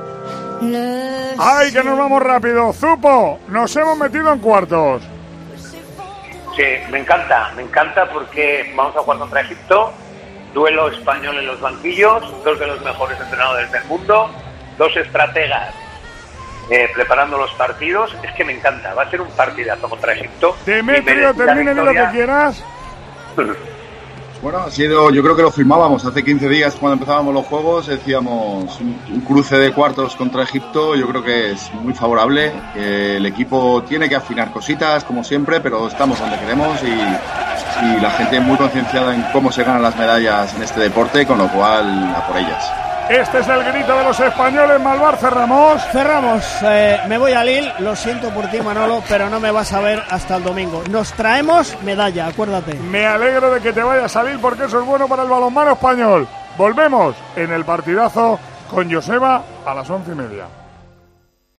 ¡Ay, que nos vamos rápido! ¡Zupo! Nos hemos metido en cuartos. Sí, me encanta porque vamos a jugar contra Egipto, duelo español en los banquillos, 2 de los mejores entrenadores del mundo, 2 estrategas preparando los partidos. Es que me encanta, va a ser un partidazo contra Egipto. Demetrio, termine de lo que quieras. Bueno, ha sido, yo creo que lo firmábamos hace 15 días cuando empezábamos los juegos, decíamos un cruce de cuartos contra Egipto. Yo creo que es muy favorable, el equipo tiene que afinar cositas como siempre, pero estamos donde queremos y la gente muy concienciada en cómo se ganan las medallas en este deporte, con lo cual a por ellas. Este es el grito de los españoles. Malvar, cerramos. Me voy a Lille, lo siento por ti, Manolo, pero no me vas a ver hasta el domingo. Nos traemos medalla, acuérdate. Me alegro de que te vayas a Lille porque eso es bueno para el balonmano español. Volvemos en el partidazo con Joseba a las 11:30.